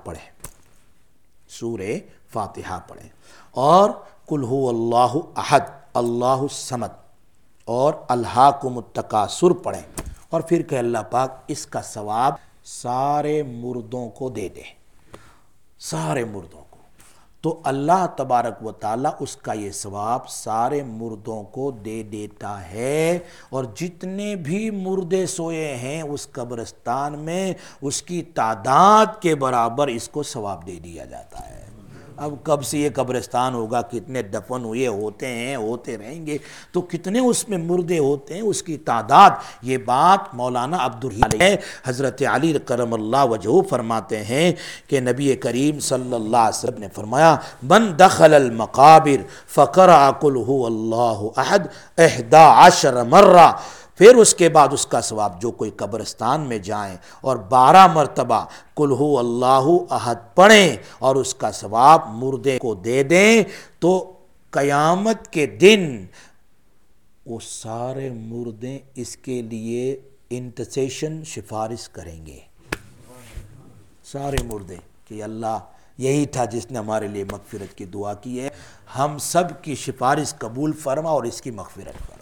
S1: پڑھیں اور قل هو اللہ احد اللہ الصمد اور الہاکم التکاثر پڑھیں، اور پھر کہ اللہ پاک اس کا ثواب سارے مردوں کو دے دے، سارے مردوں کو، تو اللہ تبارک و تعالیٰ اس کا یہ ثواب سارے مردوں کو دے دیتا ہے، اور جتنے بھی مردے سوئے ہیں اس قبرستان میں اس کی تعداد کے برابر اس کو ثواب دے دیا جاتا ہے۔ اب کب سے یہ قبرستان ہوگا، کتنے دفن ہوئے ہوتے ہیں، ہوتے رہیں گے، تو کتنے اس میں مردے ہوتے ہیں، اس کی تعداد، یہ بات مولانا عبدالرحیم ہے، حضرت علی کرم اللہ وجہہ فرماتے ہیں کہ نبی کریم صلی اللہ علیہ وسلم نے فرمایا من دخل المقابر فقرأ قل هو اللہ احد 11 مرہ، پھر اس کے بعد اس کا ثواب، جو کوئی قبرستان میں جائیں اور 12 مرتبہ قل هو اللہ احد پڑھیں اور اس کا ثواب مردے کو دے دیں، تو قیامت کے دن وہ سارے مردے اس کے لیے انٹرسیشن سفارش کریں گے، سارے مردے کہ اللہ یہی تھا جس نے ہمارے لیے مغفرت کی دعا کی ہے، ہم سب کی سفارش قبول فرما اور اس کی مغفرت فرما۔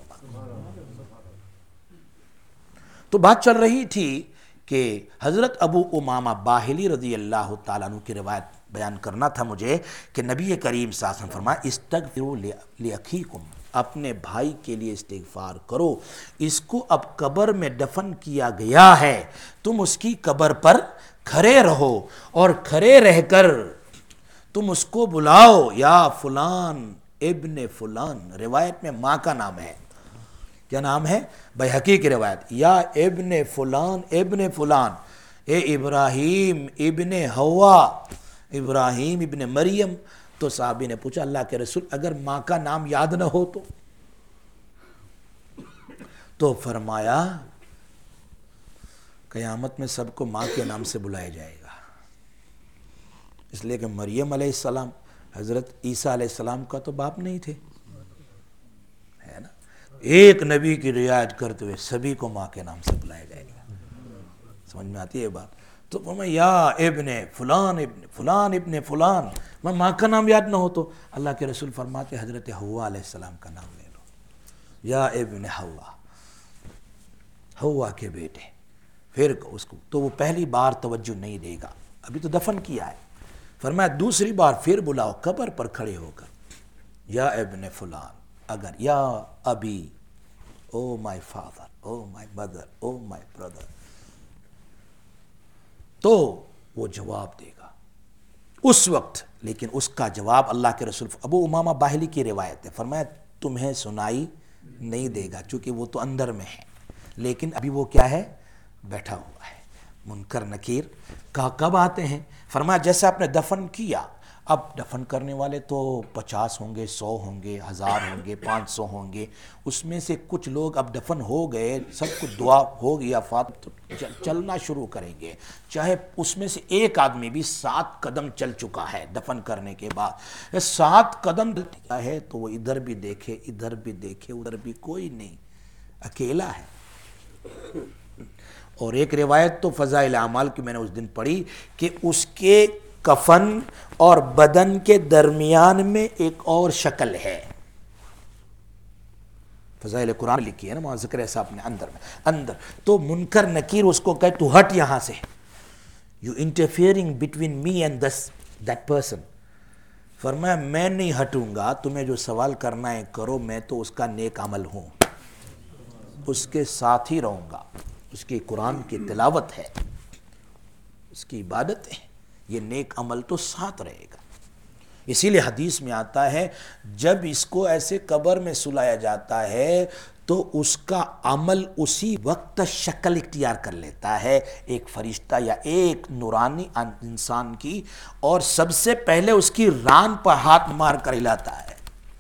S1: تو بات چل رہی تھی کہ حضرت ابو امامہ باہلی رضی اللہ تعالیٰ عنہ کی روایت بیان کرنا تھا مجھے کہ نبی کریم صلی اللہ علیہ وسلم فرمایا استغفروا لاخیکم، اپنے بھائی کے لیے استغفار کرو، اس کو اب قبر میں دفن کیا گیا ہے، تم اس کی قبر پر کھڑے رہو اور کھڑے رہ کر تم اس کو بلاؤ، یا فلان ابن فلان، روایت میں ماں کا نام ہے، کیا نام ہے؟ بیہقی کی روایت، یا ابن فلان ابن فلان، اے ابراہیم ابن حوا، ابراہیم ابن مریم۔ تو صحابی نے پوچھا اللہ کے رسول اگر ماں کا نام یاد نہ ہو تو فرمایا قیامت میں سب کو ماں کے نام سے بلایا جائے گا، اس لیے کہ مریم علیہ السلام حضرت عیسیٰ علیہ السلام کا تو باپ نہیں تھے، ہے نا، ایک نبی کی رعایت کرتے ہوئے سبھی کو ماں کے نام سے بلایا جائے گا. سمجھ میں آتی ہے یہ بات؟ تو فرمایا یا ابن فلان ابن فلان ابن فلان، میں ماں کا نام یاد نہ ہو تو اللہ کے رسول فرماتے حضرت حوا علیہ السلام کا نام لے لو، یا ابن حوا، حوا کے بیٹے. پھر اس کو تو وہ پہلی بار توجہ نہیں دے گا، ابھی تو دفن کیا ہے. فرمایا دوسری بار پھر بلاؤ قبر پر کھڑے ہو کر، یا ابن فلان، اگر یا ابی، oh my father, oh my mother, oh my brother, تو وہ جواب دے گا اس وقت. لیکن اس کا جواب اللہ کے رسول، ابو امامہ باہلی کی روایت ہے، فرمایا تمہیں سنائی نہیں دے گا چونکہ وہ تو اندر میں ہے، لیکن ابھی وہ کیا ہے، بیٹھا ہوا ہے. منکر نکیر کب آتے ہیں؟ فرمایا جیسے آپ نے دفن کیا، اب دفن کرنے والے تو 50 ہوں گے، 100 ہوں گے، 1000 ہوں گے، 500 ہوں گے، اس میں سے کچھ لوگ اب دفن ہو گئے، سب کچھ دعا ہو گیا، تو چلنا شروع کریں گے. چاہے اس میں سے ایک آدمی بھی 7 قدم چل چکا ہے دفن کرنے کے بعد، 7 قدم کیا ہے تو وہ ادھر بھی دیکھے، ادھر بھی دیکھے، ادھر بھی کوئی نہیں، اکیلا ہے. اور ایک روایت تو فضائل اعمال کی میں نے اس دن پڑھی کہ اس کے کفن اور بدن کے درمیان میں ایک اور شکل ہے. فضائل قرآن لکھی ہے نا، وہاں ذکر ہے صاحب نے اندر تو منکر نکیر اس کو کہے تو ہٹ یہاں سے، you interfering between me and that person. فرمایا میں نہیں ہٹوں گا، تمہیں جو سوال کرنا ہے کرو، میں تو اس کا نیک عمل ہوں، اس کے ساتھ ہی رہوں گا. اس کی قرآن کی تلاوت ہے، اس کی عبادت ہے، یہ نیک عمل تو ساتھ رہے گا. اسی لیے حدیث میں آتا ہے جب اس کو ایسے قبر میں سلایا جاتا ہے تو اس کا عمل اسی وقت شکل اختیار کر لیتا ہے ایک فرشتہ یا ایک نورانی انسان کی، اور سب سے پہلے اس کی ران پر ہاتھ مار کر ہلاتا ہے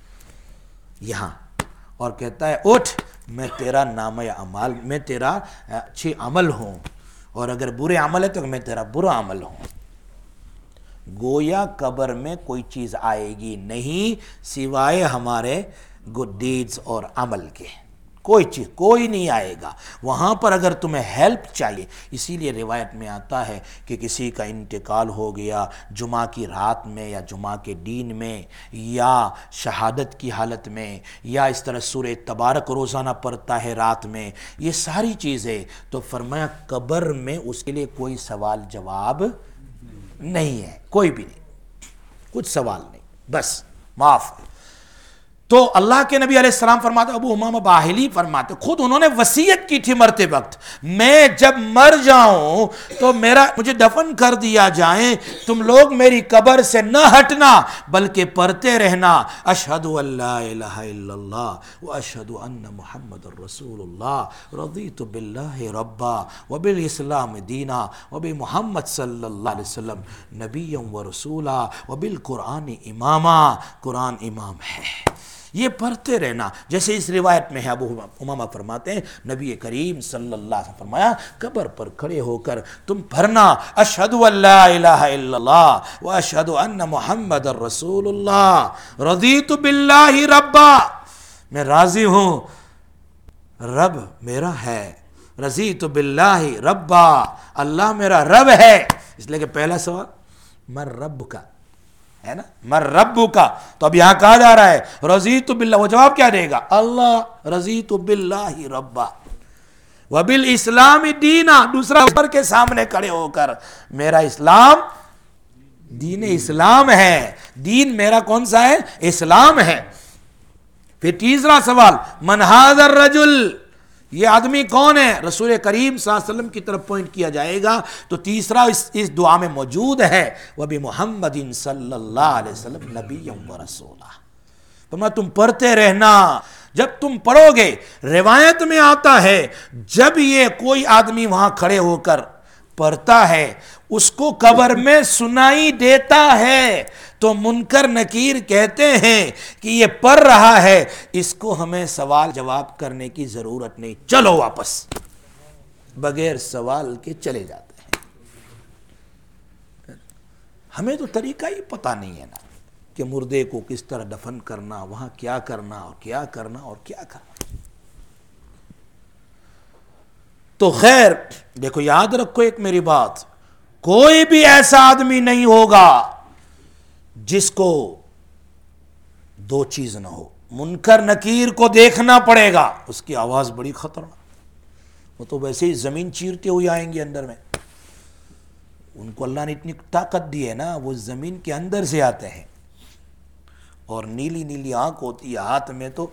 S1: یہاں، اور کہتا ہے اٹھ، میں تیرا نامہ اعمال، میں تیرا اچھے عمل ہوں، اور اگر برے عمل ہے تو میں تیرا برا عمل ہوں. گویا قبر میں کوئی چیز آئے گی نہیں سوائے ہمارے گڈ ڈیڈز اور عمل کے، کوئی چیز کوئی نہیں آئے گا وہاں پر. اگر تمہیں ہیلپ چاہیے، اسی لیے روایت میں آتا ہے کہ کسی کا انتقال ہو گیا جمعہ کی رات میں یا جمعہ کے دن میں یا شہادت کی حالت میں، یا اس طرح سورہ تبارک روزانہ پڑھتا ہے رات میں، یہ ساری چیزیں، تو فرمایا قبر میں اس کے لیے کوئی سوال جواب نہیں ہے، کوئی بھی نہیں، کچھ سوال نہیں، بس معاف. تو اللہ کے نبی علیہ السلام فرماتے، ابو امامہ باہلی فرماتے، خود انہوں نے وصیت کی تھی مرتے وقت، میں جب مر جاؤں تو مجھے دفن کر دیا جائیں، تم لوگ میری قبر سے نہ ہٹنا بلکہ پڑھتے رہنا، اشہد ان لا الہ الا اللہ واشہد ان محمد الرسول اللہ، رضیت باللہ ربا وبالاسلام دینا وبمحمد صلی اللہ علیہ وسلم نبیا ورسولا وبالقرآن اماما. قرآن امام ہے، یہ پڑھتے رہنا. جیسے اس روایت میں ہے، ابو امامہ فرماتے ہیں نبی کریم صلی اللہ علیہ وسلم فرمایا قبر پر کھڑے ہو کر تم پڑھنا اشہد ان لا الہ الا اللہ واشہد ان محمد الرسول اللہ، رضیت باللہ ربا، میں راضی ہوں رب میرا ہے، رضیت باللہ ربا، اللہ میرا رب ہے. اس لیے کہ پہلا سوال من رب کا ہے نا، من ربو کا، تو اب یہاں کہا جا رہا ہے رضیت باللہ، وہ جواب کیا دے گا، اللہ رضیت باللہ ربا وبالاسلام دینا. دوسرا پر کے سامنے کھڑے ہو کر میرا اسلام دین اسلام ہے، دین میرا کون سا ہے، اسلام ہے. پھر تیسرا سوال من ھذا الرجل، یہ آدمی کون ہے، رسول کریم صلی اللہ علیہ وسلم کی طرف پوائنٹ کیا جائے گا. تو تیسرا اس دعا میں موجود ہے وَبِمُحَمَّدٍ صلی اللہ علیہ وسلم نبیًا وَرَسُولًا. فرمایا تم پڑھتے رہنا، جب تم پڑھو گے، روایت میں آتا ہے جب یہ کوئی آدمی وہاں کھڑے ہو کر پڑھتا ہے اس کو قبر میں سنائی دیتا ہے تو منکر نکیر کہتے ہیں کہ یہ پڑھ رہا ہے، اس کو ہمیں سوال جواب کرنے کی ضرورت نہیں، چلو واپس. بغیر سوال کے چلے جاتے ہیں. ہمیں تو طریقہ ہی پتہ نہیں ہے نا کہ مردے کو کس طرح دفن کرنا، وہاں کیا کرنا اور کیا کرنا اور کیا کرنا. تو خیر دیکھو یاد رکھو ایک میری بات، کوئی بھی ایسا آدمی نہیں ہوگا جس کو دو چیز نہ ہو، منکر نکیر کو دیکھنا پڑے گا، اس کی آواز بڑی خطرناک، وہ تو ویسے ہی زمین چیرتے ہوئے آئیں گے اندر میں، ان کو اللہ نے اتنی طاقت دی ہے نا، وہ زمین کے اندر سے آتے ہیں، اور نیلی نیلی آنکھ ہوتی ہے ہاتھ میں، تو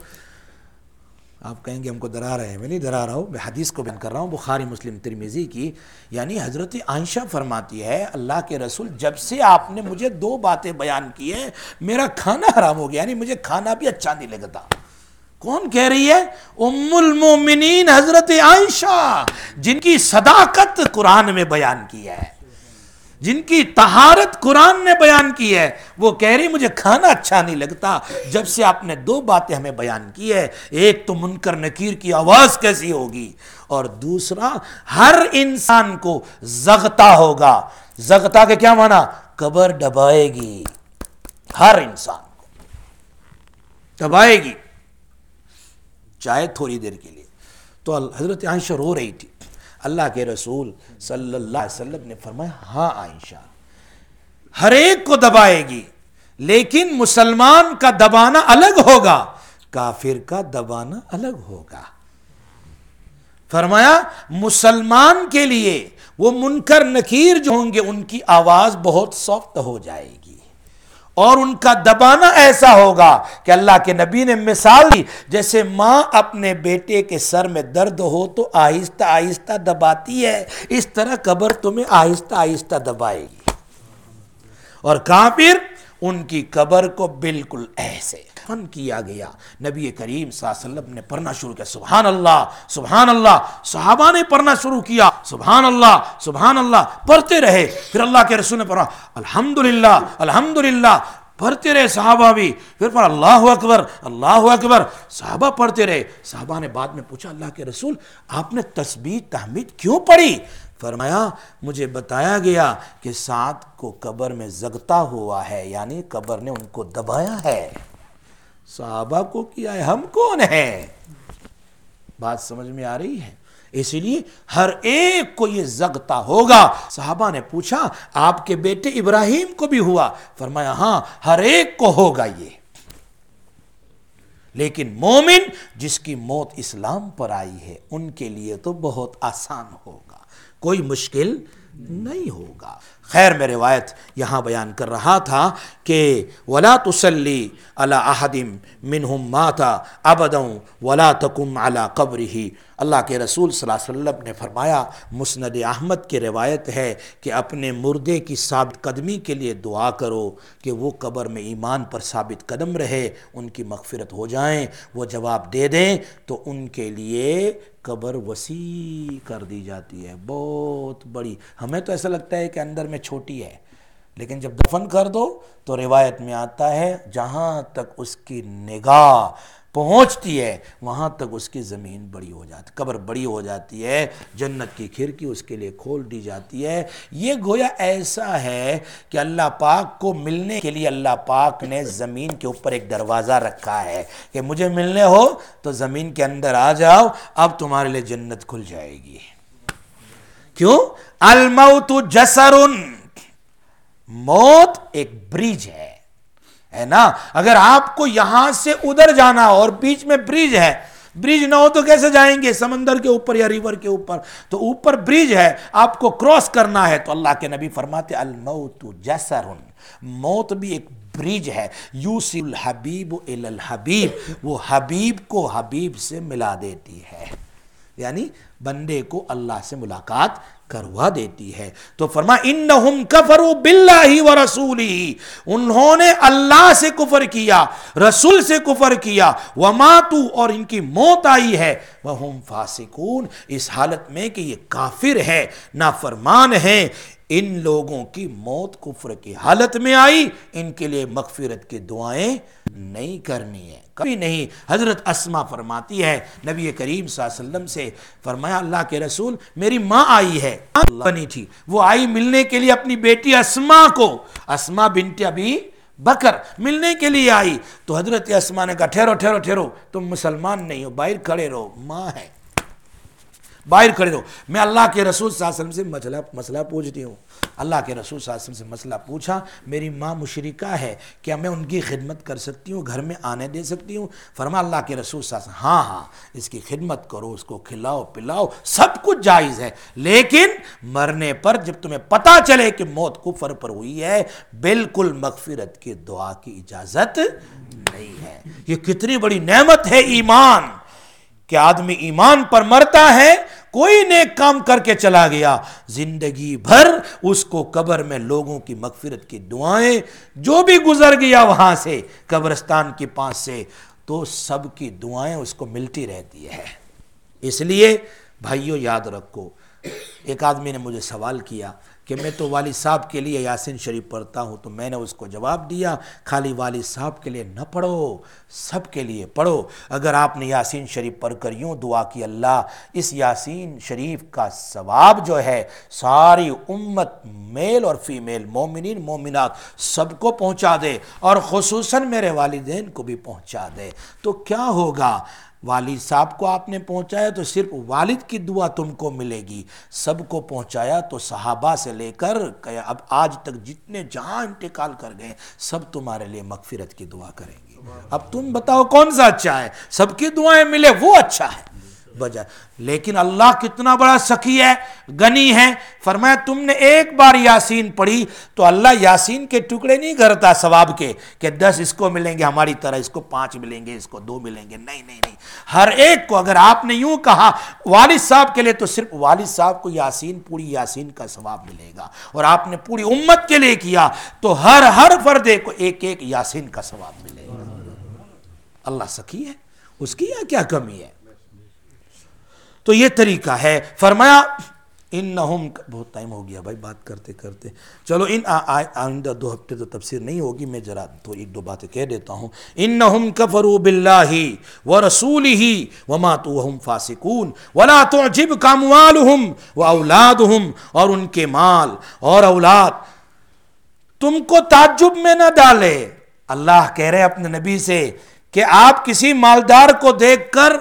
S1: آپ کہیں گے ہم کو ڈرا رہے ہیں، میں نہیں ڈرا رہا ہوں، میں حدیث کو بیان کر رہا ہوں بخاری مسلم ترمذی کی، یعنی حضرت عائشہ فرماتی ہے اللہ کے رسول جب سے آپ نے مجھے دو باتیں بیان کی ہیں میرا کھانا حرام ہو گیا، یعنی مجھے کھانا بھی اچھا نہیں لگتا۔ کون کہہ رہی ہے؟ ام المومنین حضرت عائشہ، جن کی صداقت قرآن میں بیان کی ہے، جن کی طہارت قرآن نے بیان کی ہے، وہ کہہ رہی مجھے کھانا اچھا نہیں لگتا جب سے آپ نے دو باتیں ہمیں بیان کی ہے، ایک تو منکر نکیر کی آواز کیسی ہوگی، اور دوسرا ہر انسان کو زغتا ہوگا۔ زغتا کے کیا معنی؟ قبر دبائے گی، ہر انسان کو دبائے گی، چاہے تھوڑی دیر کے لیے۔ تو حضرت عائشہ رو رہی تھی، اللہ کے رسول صلی اللہ علیہ وسلم نے فرمایا ہاں عائشہ، ہر ایک کو دبائے گی، لیکن مسلمان کا دبانا الگ ہوگا، کافر کا دبانا الگ ہوگا۔ فرمایا مسلمان کے لیے وہ منکر نکیر جو ہوں گے ان کی آواز بہت سافٹ ہو جائے گی، اور ان کا دبانا ایسا ہوگا کہ اللہ کے نبی نے مثال دی، جیسے ماں اپنے بیٹے کے سر میں درد ہو تو آہستہ آہستہ دباتی ہے، اس طرح قبر تمہیں آہستہ آہستہ دبائے گی، اور کافر ان کی قبر کو بالکل ایسے فن کیا گیا۔ نبی کریم صلی اللہ علیہ وسلم نے پڑھنا شروع کیا، سبحان اللہ سبحان اللہ، صحابہ نے پڑھنا شروع کیا، سبحان اللہ سبحان اللہ، پڑھتے رہے، پھر اللہ کے رسول نے پڑھا الحمدللہ الحمدللہ، پڑھتے رہے صحابہ بھی، پھر پڑھا اللہ اکبر، صحابہ پڑھتے رہے۔ صحابہ نے بعد میں پوچھا اللہ کے رسول آپ نے تسبیح تحمید کیوں پڑھی؟ فرمایا مجھے بتایا گیا کہ سعد کو قبر میں زگتا ہوا ہے، یعنی قبر نے ان کو دبایا ہے۔ صحابہ کو کیا ہے، ہم کون ہیں؟ بات سمجھ میں آ رہی ہے؟ اسی لیے ہر ایک کو یہ زگتا ہوگا۔ صحابہ نے پوچھا آپ کے بیٹے ابراہیم کو بھی ہوا؟ فرمایا ہاں، ہر ایک کو ہوگا یہ، لیکن مومن جس کی موت اسلام پر آئی ہے ان کے لیے تو بہت آسان ہوگا، کوئی مشکل نہیں ہوگا۔ خیر میں روایت یہاں بیان کر رہا تھا کہ وَلَا تُصَلِّ عَلَىٰ أَحَدٍ مِّنْهُمْ مَاتَ أَبَدًا وَلَا تَقُمْ عَلَىٰ قَبْرِهِ۔ اللہ کے رسول صلی اللہ علیہ وسلم نے فرمایا، مسند احمد کی روایت ہے کہ اپنے مردے کی ثابت قدمی کے لیے دعا کرو کہ وہ قبر میں ایمان پر ثابت قدم رہے، ان کی مغفرت ہو جائیں، وہ جواب دے دیں تو ان کے لیے قبر وسیع کر دی جاتی ہے، بہت بڑی۔ ہمیں تو ایسا لگتا ہے کہ اندر میں چھوٹی ہے، لیکن جب دفن کر دو تو روایت میں آتا ہے جہاں تک اس کی نگاہ پہنچتی ہے وہاں تک اس کی زمین بڑی ہو جاتی، قبر بڑی ہو جاتی ہے، جنت کی کھڑکی اس کے لیے کھول دی جاتی ہے۔ یہ گویا ایسا ہے کہ اللہ پاک کو ملنے کے لیے اللہ پاک نے زمین کے اوپر ایک دروازہ رکھا ہے کہ مجھے ملنے ہو تو زمین کے اندر آ جاؤ، اب تمہارے لیے جنت کھل جائے گی۔ کیوں؟ الموت جسر، موت ایک برج ہے نا، اگر آپ کو یہاں سے ادھر جانا ہو اور بیچ میں برج ہے، برج نہ ہو تو کیسے جائیں گے؟ سمندر کے اوپر یا ریور کے اوپر، تو اوپر برج ہے، آپ کو کراس کرنا ہے، تو اللہ کے نبی فرماتے الموت جسر، موت بھی ایک برج ہے، یوصل الحبیب الی الحبیب، وہ حبیب کو حبیب سے ملا دیتی ہے، یعنی بندے کو اللہ سے ملاقات کروا دیتی ہے۔ تو فرمایا انہم کفروا باللہ ورسولہ، انہوں نے اللہ سے کفر کیا، رسول سے کفر کیا، وماتوا، اور ان کی موت آئی ہے، وہم فاسقون، اس حالت میں کہ یہ کافر ہے، نافرمان ہیں۔ ان لوگوں کی موت کفر کی حالت میں آئی، ان کے لیے مغفرت کی دعائیں نہیں کرنی ہے، کبھی نہیں۔ حضرت اسما فرماتی ہے نبی کریم صلی اللہ علیہ وسلم سے، فرمایا اللہ کے رسول میری ماں آئی ہے، بنی تھی، وہ آئی ملنے کے لیے اپنی بیٹی اسما کو، اسما بنت ابی بکر ملنے کے لیے آئی، تو حضرت اسما نے کہا ٹھہرو ٹھہرو ٹھہرو، تم مسلمان نہیں ہو، باہر کھڑے رہو، ماں ہے، باہر کھڑے رہو. میں اللہ کے رسول صلی اللہ علیہ وسلم سے مسئلہ پوچھتی ہوں. اللہ کے رسول صلی اللہ علیہ وسلم سے مسئلہ پوچھا, میری ماں مشرکہ ہے, کیا میں ان کی خدمت کر سکتی ہوں, گھر میں آنے دے سکتی ہوں؟ فرمایا اللہ کے رسول صلی اللہ علیہ وسلم ہاں اس کی خدمت کرو, اس کو کھلاؤ پلاؤ, سب کچھ جائز ہے, لیکن مرنے پر جب تمہیں پتہ چلے کہ موت کفر پر ہوئی ہے, بالکل مغفرت کی دعا کی اجازت نہیں ہے. یہ کتنی بڑی نعمت ہے ایمان, کہ آدمی ایمان پر مرتا ہے, کوئی نیک کام کر کے چلا گیا, زندگی بھر اس کو قبر میں لوگوں کی مغفرت کی دعائیں, جو بھی گزر گیا وہاں سے قبرستان کے پاس سے, تو سب کی دعائیں اس کو ملتی رہتی ہے. اس لیے بھائیو یاد رکھو. ایک آدمی نے مجھے سوال کیا کہ میں تو والد صاحب کے لیے یاسین شریف پڑھتا ہوں, تو میں نے اس کو جواب دیا خالی والد صاحب کے لیے نہ پڑھو, سب کے لیے پڑھو. اگر آپ نے یاسین شریف پڑھ کر یوں دعا کی اللہ اس یاسین شریف کا ثواب جو ہے ساری امت میل اور فیمیل مومنین مومنات سب کو پہنچا دے, اور خصوصاً میرے والدین کو بھی پہنچا دے, تو کیا ہوگا؟ والد صاحب کو آپ نے پہنچایا تو صرف والد کی دعا تم کو ملے گی, سب کو پہنچایا تو صحابہ سے لے کر اب آج تک جتنے جہاں انتقال کر گئے سب تمہارے لیے مغفرت کی دعا کریں گے. اب تم بتاؤ کون سا اچھا ہے؟ سب کی دعائیں ملے وہ اچھا ہے بجائے. لیکن اللہ کتنا بڑا سخی ہے, غنی ہے. فرمایا تم نے ایک بار یاسین پڑھی تو اللہ یاسین کے ٹکڑے نہیں کرتا ثواب کے کہ 10 اس کو ملیں گے ہماری طرح, اس کو 5 ملیں گے, اس کو 2 ملیں گے. نہیں نہیں نہیں, ہر ایک کو. اگر آپ نے یوں کہا والد صاحب کے لیے تو صرف والد صاحب کو یاسین, پوری یاسین کا ثواب ملے گا, اور آپ نے پوری امت کے لیے کیا تو ہر فردے کو ایک ایک یاسین کا ثواب ملے گا. اللہ سخی ہے, اس کی کیا کمی ہے؟ تو یہ طریقہ ہے. فرمایا انہم, بہت ٹائم ہو گیا بھائی بات کرتے کرتے, چلو آئندہ 2 ہفتے تو تفسیر نہیں ہوگی, میں ذرا تو 1-2 باتیں کہہ دیتا ہوں. انہم کفروا باللہ ورسولہ وماتوا وہم فاسقون ولا تعجبک اموالہم واولادہم, اور ان کے مال اور اولاد تم کو تعجب میں نہ ڈالے. اللہ کہہ رہے اپنے نبی سے کہ آپ کسی مالدار کو دیکھ کر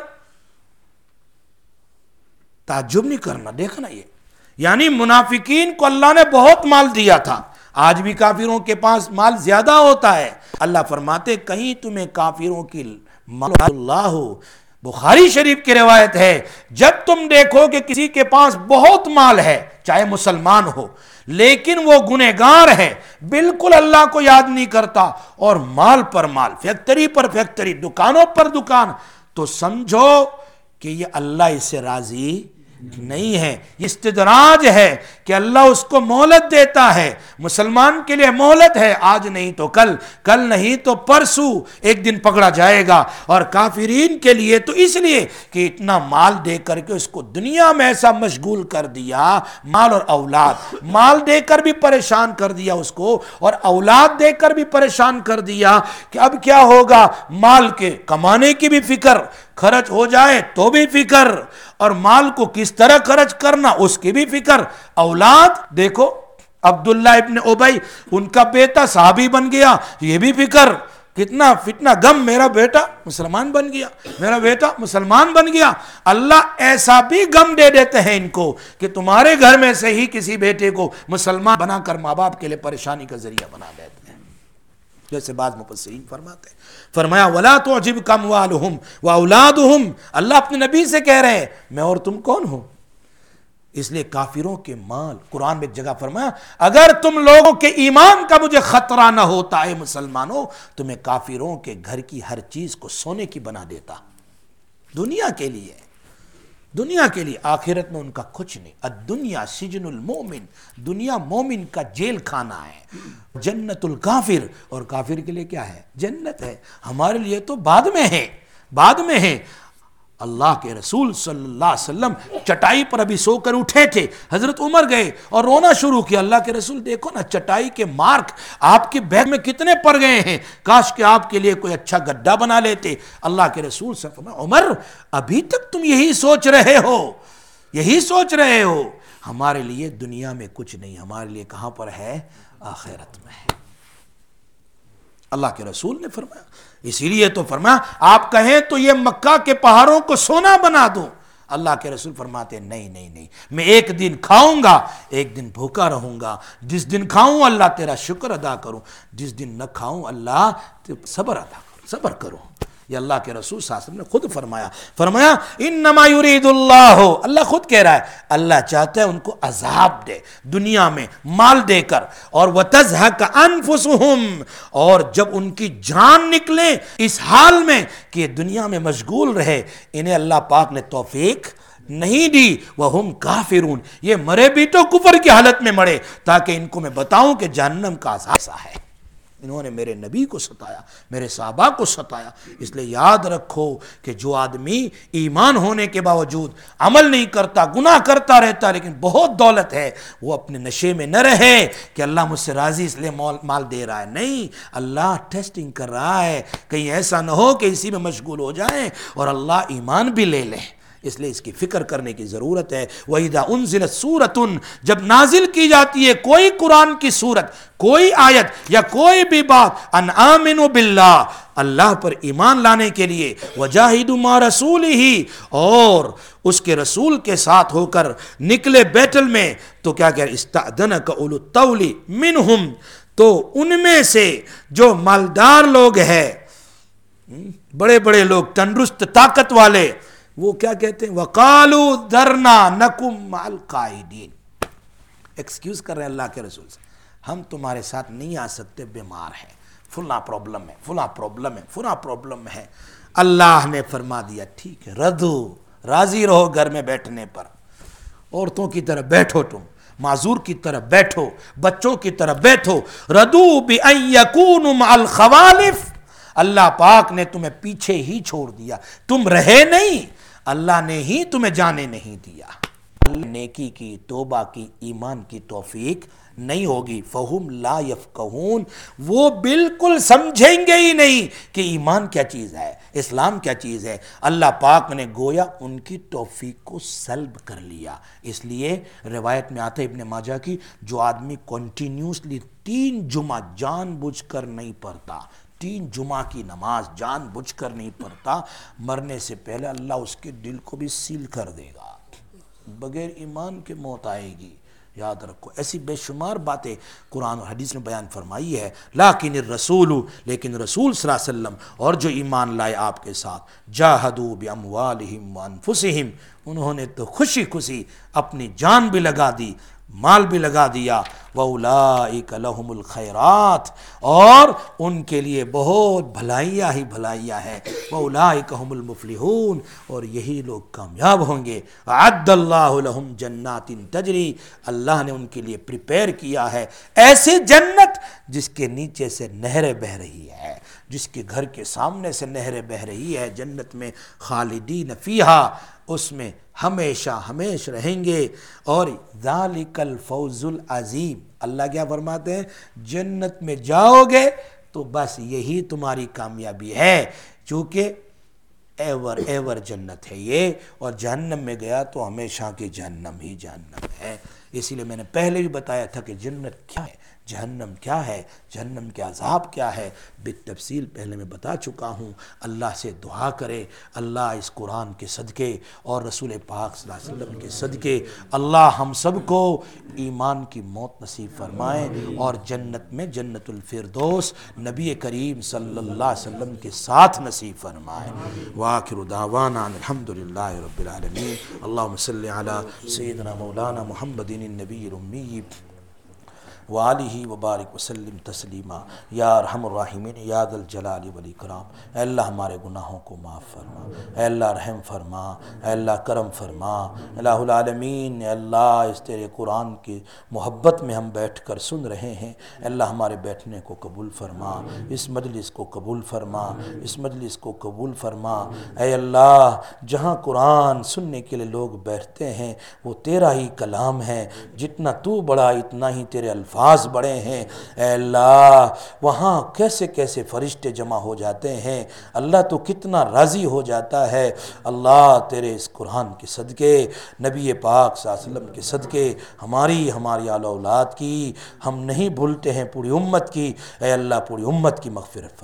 S1: تعجب نہیں کرنا. دیکھنا یہ یعنی منافقین کو اللہ نے بہت مال دیا تھا, آج بھی کافروں کے پاس مال زیادہ ہوتا ہے. اللہ فرماتے کہیں تمہیں کافروں کی مال اللہ ہو. بخاری شریف کی روایت ہے جب تم دیکھو کہ کسی کے پاس بہت مال ہے, چاہے مسلمان ہو لیکن وہ گنہگار ہے, بالکل اللہ کو یاد نہیں کرتا, اور مال پر مال, فیکٹری پر فیکٹری, دکانوں پر دکان, تو سمجھو کہ یہ اللہ اس سے راضی نہیں ہے. استدراج ہے کہ اللہ اس کو مہلت دیتا ہے. مسلمان کے لیے مہلت ہے, آج نہیں تو کل, کل نہیں تو پرسوں, ایک دن پکڑا جائے گا. اور کافرین کے لیے تو اس لیے کہ اتنا مال دے کر کے اس کو دنیا میں ایسا مشغول کر دیا, مال اور اولاد, مال دے کر بھی پریشان کر دیا اس کو, اور اولاد دے کر بھی پریشان کر دیا کہ اب کیا ہوگا. مال کے کمانے کی بھی فکر, خرچ ہو جائے تو بھی فکر, اور مال کو کس طرح خرچ کرنا اس کی بھی فکر. اولاد دیکھو عبداللہ ابن ابی, ان کا بیٹا صحابی بن گیا, یہ بھی فکر, کتنا فتنہ غم, میرا بیٹا مسلمان بن گیا, میرا بیٹا مسلمان بن گیا. اللہ ایسا بھی غم دے دیتے ہیں ان کو کہ تمہارے گھر میں سے ہی کسی بیٹے کو مسلمان بنا کر ماں باپ کے لیے پریشانی کا ذریعہ بنا دیتے ہیں, جیسے بعض مفسرین فرماتے ہیں. فرمایا ولا تعجبک اموالہم واولادہم, اللہ اپنے نبی سے کہہ رہے ہیں میں اور تم کون ہوں. اس لیے کافروں کے مال, قرآن میں ایک جگہ فرمایا اگر تم لوگوں کے ایمان کا مجھے خطرہ نہ ہوتا ہے مسلمانوں, تو میں کافروں کے گھر کی ہر چیز کو سونے کی بنا دیتا. دنیا کے لیے, دنیا کے لیے, آخرت میں ان کا کچھ نہیں. الدنیا سجن المومن, دنیا مومن کا جیل خانہ ہے. جنت الکافر, اور کافر کے لیے کیا ہے؟ جنت ہے. ہمارے لیے تو بعد میں ہے, بعد میں ہے. اللہ کے رسول صلی اللہ علیہ وسلم چٹائی پر ابھی سو کر اٹھے تھے, حضرت عمر گئے اور رونا شروع کیا. اللہ کے رسول دیکھو نا چٹائی کے مارک آپ کے بیگ میں کتنے پڑ گئے ہیں, کاش کہ آپ کے لیے کوئی اچھا گڈھا بنا لیتے. اللہ کے رسول صلی اللہ علیہ وسلم, عمر ابھی تک تم یہی سوچ رہے ہو, یہی سوچ رہے ہو. ہمارے لیے دنیا میں کچھ نہیں, ہمارے لیے کہاں پر ہے؟ آخرت میں ہے. اللہ کے رسول نے فرمایا, اسی لیے تو فرمایا آپ کہیں تو یہ مکہ کے پہاڑوں کو سونا بنا دو. اللہ کے رسول فرماتے ہیں نہیں نہیں نہیں، میں ایک دن کھاؤں گا، ایک دن بھوکا رہوں گا، جس دن کھاؤں اللہ تیرا شکر ادا کروں، جس دن نہ کھاؤں اللہ صبر ادا کروں، صبر کروں۔ یہ اللہ کے رسول صلی اللہ علیہ وسلم نے خود فرمایا انما یرید اللہ خود کہہ رہا ہے اللہ چاہتا ہے ان کو عذاب دے دنیا میں مال دے کر، اور وتزہق انفسہم، اور جب ان کی جان نکلے اس حال میں کہ دنیا میں مشغول رہے، انہیں اللہ پاک نے توفیق نہیں دی، وہم کافرون، یہ مرے بھی تو کفر کی حالت میں مرے، تاکہ ان کو میں بتاؤں کہ جہنم کا عذاب ایسا ہے۔ انہوں نے میرے نبی کو ستایا، میرے صحابہ کو ستایا، اس لیے یاد رکھو کہ جو آدمی ایمان ہونے کے باوجود عمل نہیں کرتا، گناہ کرتا رہتا لیکن بہت دولت ہے، وہ اپنے نشے میں نہ رہے کہ اللہ مجھ سے راضی اس لیے مال دے رہا ہے، نہیں، اللہ ٹیسٹنگ کر رہا ہے، کہیں ایسا نہ ہو کہ اسی میں مشغول ہو جائیں اور اللہ ایمان بھی لے لے، اس لیے اس کی فکر کرنے کی ضرورت ہے۔ وَإِذَا أُنزِلَتْ سُورَةٌ، جب نازل کی جاتی ہے کوئی قرآن کی سورت، کوئی آیت یا کوئی بھی بات، ان آمنوا باللہ، اللہ پر ایمان لانے کے لیے، وجاہدوا مع رسولہ، اور اس کے رسول کے ساتھ ہو کر نکلے بیٹل میں، تو کیا کہہ رہے استأذنک اولو الطول منہم، تو ان میں سے جو مالدار لوگ ہیں، بڑے بڑے لوگ، تندرست طاقت والے، وہ کیا کہتے ہیں وَقَالُوا ذَرْنَا نَكُمْ مَعَ الْقَائِدِينَ، ایکسکیوز کر رہے ہیں اللہ کے رسول سے، ہم تمہارے ساتھ نہیں آ سکتے، بیمار ہیں، فلاں پرابلم ہے، فلاں پرابلم ہے، فلاں پرابلم ہے۔ اللہ نے فرما دیا ٹھیک ہے، ردو، راضی رہو گھر میں بیٹھنے پر، عورتوں کی طرح بیٹھو، تم معذور کی طرح بیٹھو، بچوں کی طرح بیٹھو، ردو بِأَن يَكُونُوا مَعَ الْخَوَالِفِ، اللہ پاک نے تمہیں پیچھے ہی چھوڑ دیا، تم رہے نہیں، اللہ نے ہی تمہیں جانے نہیں دیا۔ نیکی کی، توبہ کی، ایمان کی توفیق نہیں ہوگی، فہم لا یفقہون، وہ بالکل سمجھیں گے ہی نہیں کہ ایمان کیا چیز ہے، اسلام کیا چیز ہے۔ اللہ پاک نے گویا ان کی توفیق کو سلب کر لیا۔ اس لیے روایت میں آتا ہے ابن ماجہ کی، جو آدمی کنٹینیوسلی 3 جمعہ جان بوجھ کر نہیں پڑھتا، 3 جمعہ کی نماز جان بوجھ کر نہیں پڑھتا، مرنے سے پہلے اللہ اس کے دل کو بھی سیل کر دے گا، بغیر ایمان کے موت آئے گی۔ یاد رکھو، ایسی بے شمار باتیں قرآن اور حدیث میں بیان فرمائی ہے۔ لیکن الرسول، لیکن رسول صلی اللہ علیہ وسلم اور جو ایمان لائے آپ کے ساتھ، جاہدوا باموالہم وانفسہم، انہوں نے تو خوشی خوشی اپنی جان بھی لگا دی، مال بھی لگا دیا، وَأُولَٰئِكَ لَهُمُ الْخَيْرَاتِ، اور ان کے لیے بہت بھلائیاں ہی بھلائیاں ہیں، وَأُولَٰئِكَ هُمُ الْمُفْلِحُونَ، اور یہی لوگ کامیاب ہوں گے۔ وَأَعَدَّ اللَّهُ لَهُمْ جَنَّاتٍ تَجْرِي، اللہ نے ان کے لیے پریپیئر کیا ہے ایسی جنت جس کے نیچے سے نہریں بہہ رہی ہے، جس کے گھر کے سامنے سے نہریں بہہ رہی ہے، جنت میں خالدین فیہا، اس میں ہمیشہ ہمیش رہیں گے۔ اور ذالک الفوز العظیم، اللہ کیا فرماتے ہیں، جنت میں جاؤ گے تو بس یہی تمہاری کامیابی ہے، چونکہ ایور جنت ہے یہ، اور جہنم میں گیا تو ہمیشہ کی جہنم ہی جہنم ہے۔ اسی لیے میں نے پہلے بھی بتایا تھا کہ جنت کیا ہے، جہنم کیا ہے، جہنم کے عذاب کیا ہے، بالتفصیل پہلے میں بتا چکا ہوں۔ اللہ سے دعا کرے، اللہ اس قرآن کے صدقے اور رسول پاک صلی اللہ علیہ وسلم کے صدقے اللہ ہم سب کو ایمان کی موت نصیب فرمائے، اور جنت میں جنت الفردوس نبی کریم صلی اللہ علیہ وسلم کے ساتھ نصیب فرمائے۔ وآخر دعوانا الحمدللہ رب العالمین۔ اللہم صلی علی سیدنا مولانا محمد النبی الامی وآلہ وبارک وسلم تسلیما۔ یا ارحم الراحمین، یا ذا الجلال والاکرام، اے اللہ ہمارے گناہوں کو معاف فرما، اے اللہ رحم فرما، اے اللہ کرم فرما، الہ العالمین، اے اللہ اس تیرے قرآن کی محبت میں ہم بیٹھ کر سن رہے ہیں، اے اللہ ہمارے بیٹھنے کو قبول فرما، اس مجلس کو قبول فرما، اس مجلس کو قبول فرما۔ اے اللہ جہاں قرآن سننے کے لیے لوگ بیٹھتے ہیں وہ تیرا ہی کلام ہے، جتنا تو بڑا اتنا ہی تیرے الفاظ الفاظ بڑے ہیں، اے اللہ وہاں کیسے کیسے فرشتے جمع ہو جاتے ہیں، اللہ تو کتنا راضی ہو جاتا ہے۔ اللہ تیرے اس قرآن کے صدقے، نبی پاک صلی اللہ علیہ وسلم کے صدقے، ہماری آل اولاد کی ہم نہیں بھولتے ہیں، پوری امت کی، اے اللہ پوری امت کی مغفرت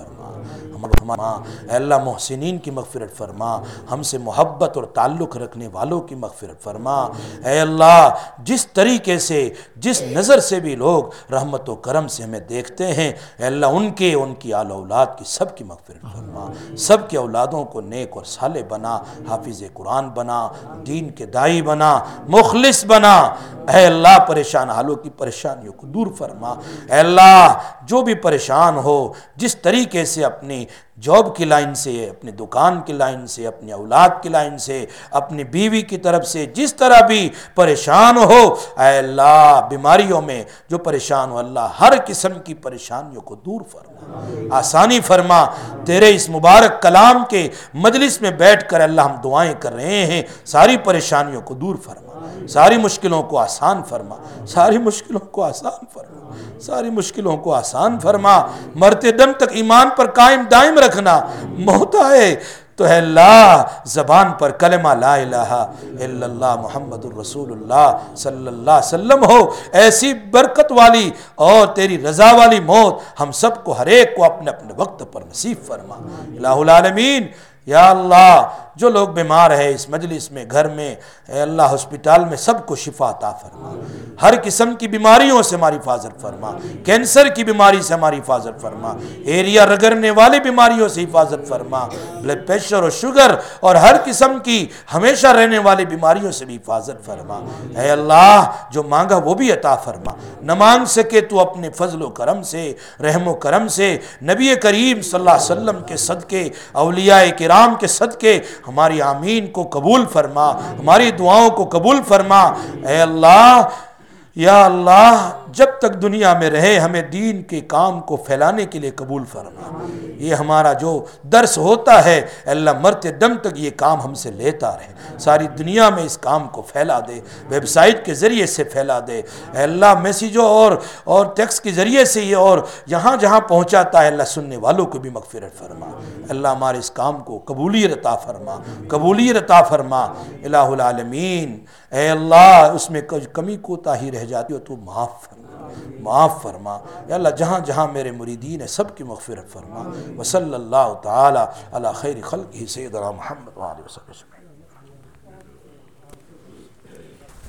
S1: فرما، اے اللہ محسنین کی مغفرت فرما، ہم سے محبت اور تعلق رکھنے والوں کی مغفرت فرما، اے اللہ جس طریقے سے جس نظر سے بھی لوگ رحمت و کرم سے ہمیں دیکھتے ہیں، اے اللہ ان کی آل اولاد کی سب کی مغفرت فرما، سب کے اولادوں کو نیک اور صالح بنا، حافظ قرآن بنا، دین کے داعی بنا، مخلص بنا، اے اللہ پریشان حالوں کی پریشانیوں کو دور فرما، اے اللہ جو بھی پریشان ہو، جس طریقے سے اپنی جاب کی لائن سے، اپنی دکان کی لائن سے، اپنی اولاد کی لائن سے، اپنی بیوی کی طرف سے جس طرح بھی پریشان ہو، اے اللہ بیماریوں میں جو پریشان ہو، اللہ ہر قسم کی پریشانیوں کو دور فرما، آسانی فرما، تیرے اس مبارک کلام کے مجلس میں بیٹھ کر اللہ ہم دعائیں کر رہے ہیں، ساری پریشانیوں کو دور فرما، ساری مشکلوں کو آسان فرما، ساری مشکلوں کو آسان فرما، ساری مشکلوں کو آسان فرما، مرتے دم تک ایمان پر قائم دائم رکھنا، موت آئے تو اے اللہ زبان پر کلمہ لا الہ الا اللہ محمد الرسول اللہ صلی اللہ علیہ وسلم ہو، ایسی برکت والی اور تیری رضا والی موت ہم سب کو ہر ایک کو اپنے اپنے وقت پر نصیب فرما الہ العالمین۔ یا اللہ جو لوگ بیمار ہے اس مجلس میں، گھر میں، اے اللہ ہسپتال میں، سب کو شفا عطا فرما، ہر قسم کی بیماریوں سے ہماری حفاظت فرما، کینسر کی بیماری سے ہماری حفاظت فرما، ایریا رگڑنے والی بیماریوں سے حفاظت فرما، بلڈ پریشر اور شوگر اور ہر قسم کی ہمیشہ رہنے والی بیماریوں سے بھی حفاظت فرما، اے اللہ جو مانگا وہ بھی عطا فرما، نہ مانگ سکے تو اپنے فضل و کرم سے، رحم و کرم سے، نبی کریم صلی اللہ علیہ وسلم کے صدقے، اولیاء کرام کے صدقے ہماری آمین کو قبول فرما، ہماری دعاؤں کو قبول فرما، اے اللہ یا اللہ جب تک دنیا میں رہے ہمیں دین کے کام کو پھیلانے کے لیے قبول فرما، یہ ہمارا جو درس ہوتا ہے اے اللہ مرتے دم تک یہ کام ہم سے لیتا رہے، ساری دنیا میں اس کام کو پھیلا دے، ویب سائٹ کے ذریعے سے پھیلا دے، اے اللہ میسیجوں اور ٹیکسٹ کے ذریعے سے یہ اور جہاں جہاں پہنچاتا ہے اللہ سننے والوں کو بھی مغفرت فرما، اللہ ہمارے اس کام کو قبولیت عطا فرما، قبولیت عطا فرما الہ العالمین، اے اللہ اس میں کمی کوتاہی رہ جاتی ہو تو معاف فرما، یا اللہ جہاں جہاں میرے مریدین ہیں سب کی مغفرت فرما، وصلی اللہ تعالی علی خیر خلقہ سیدنا محمد وآلہ وسلم۔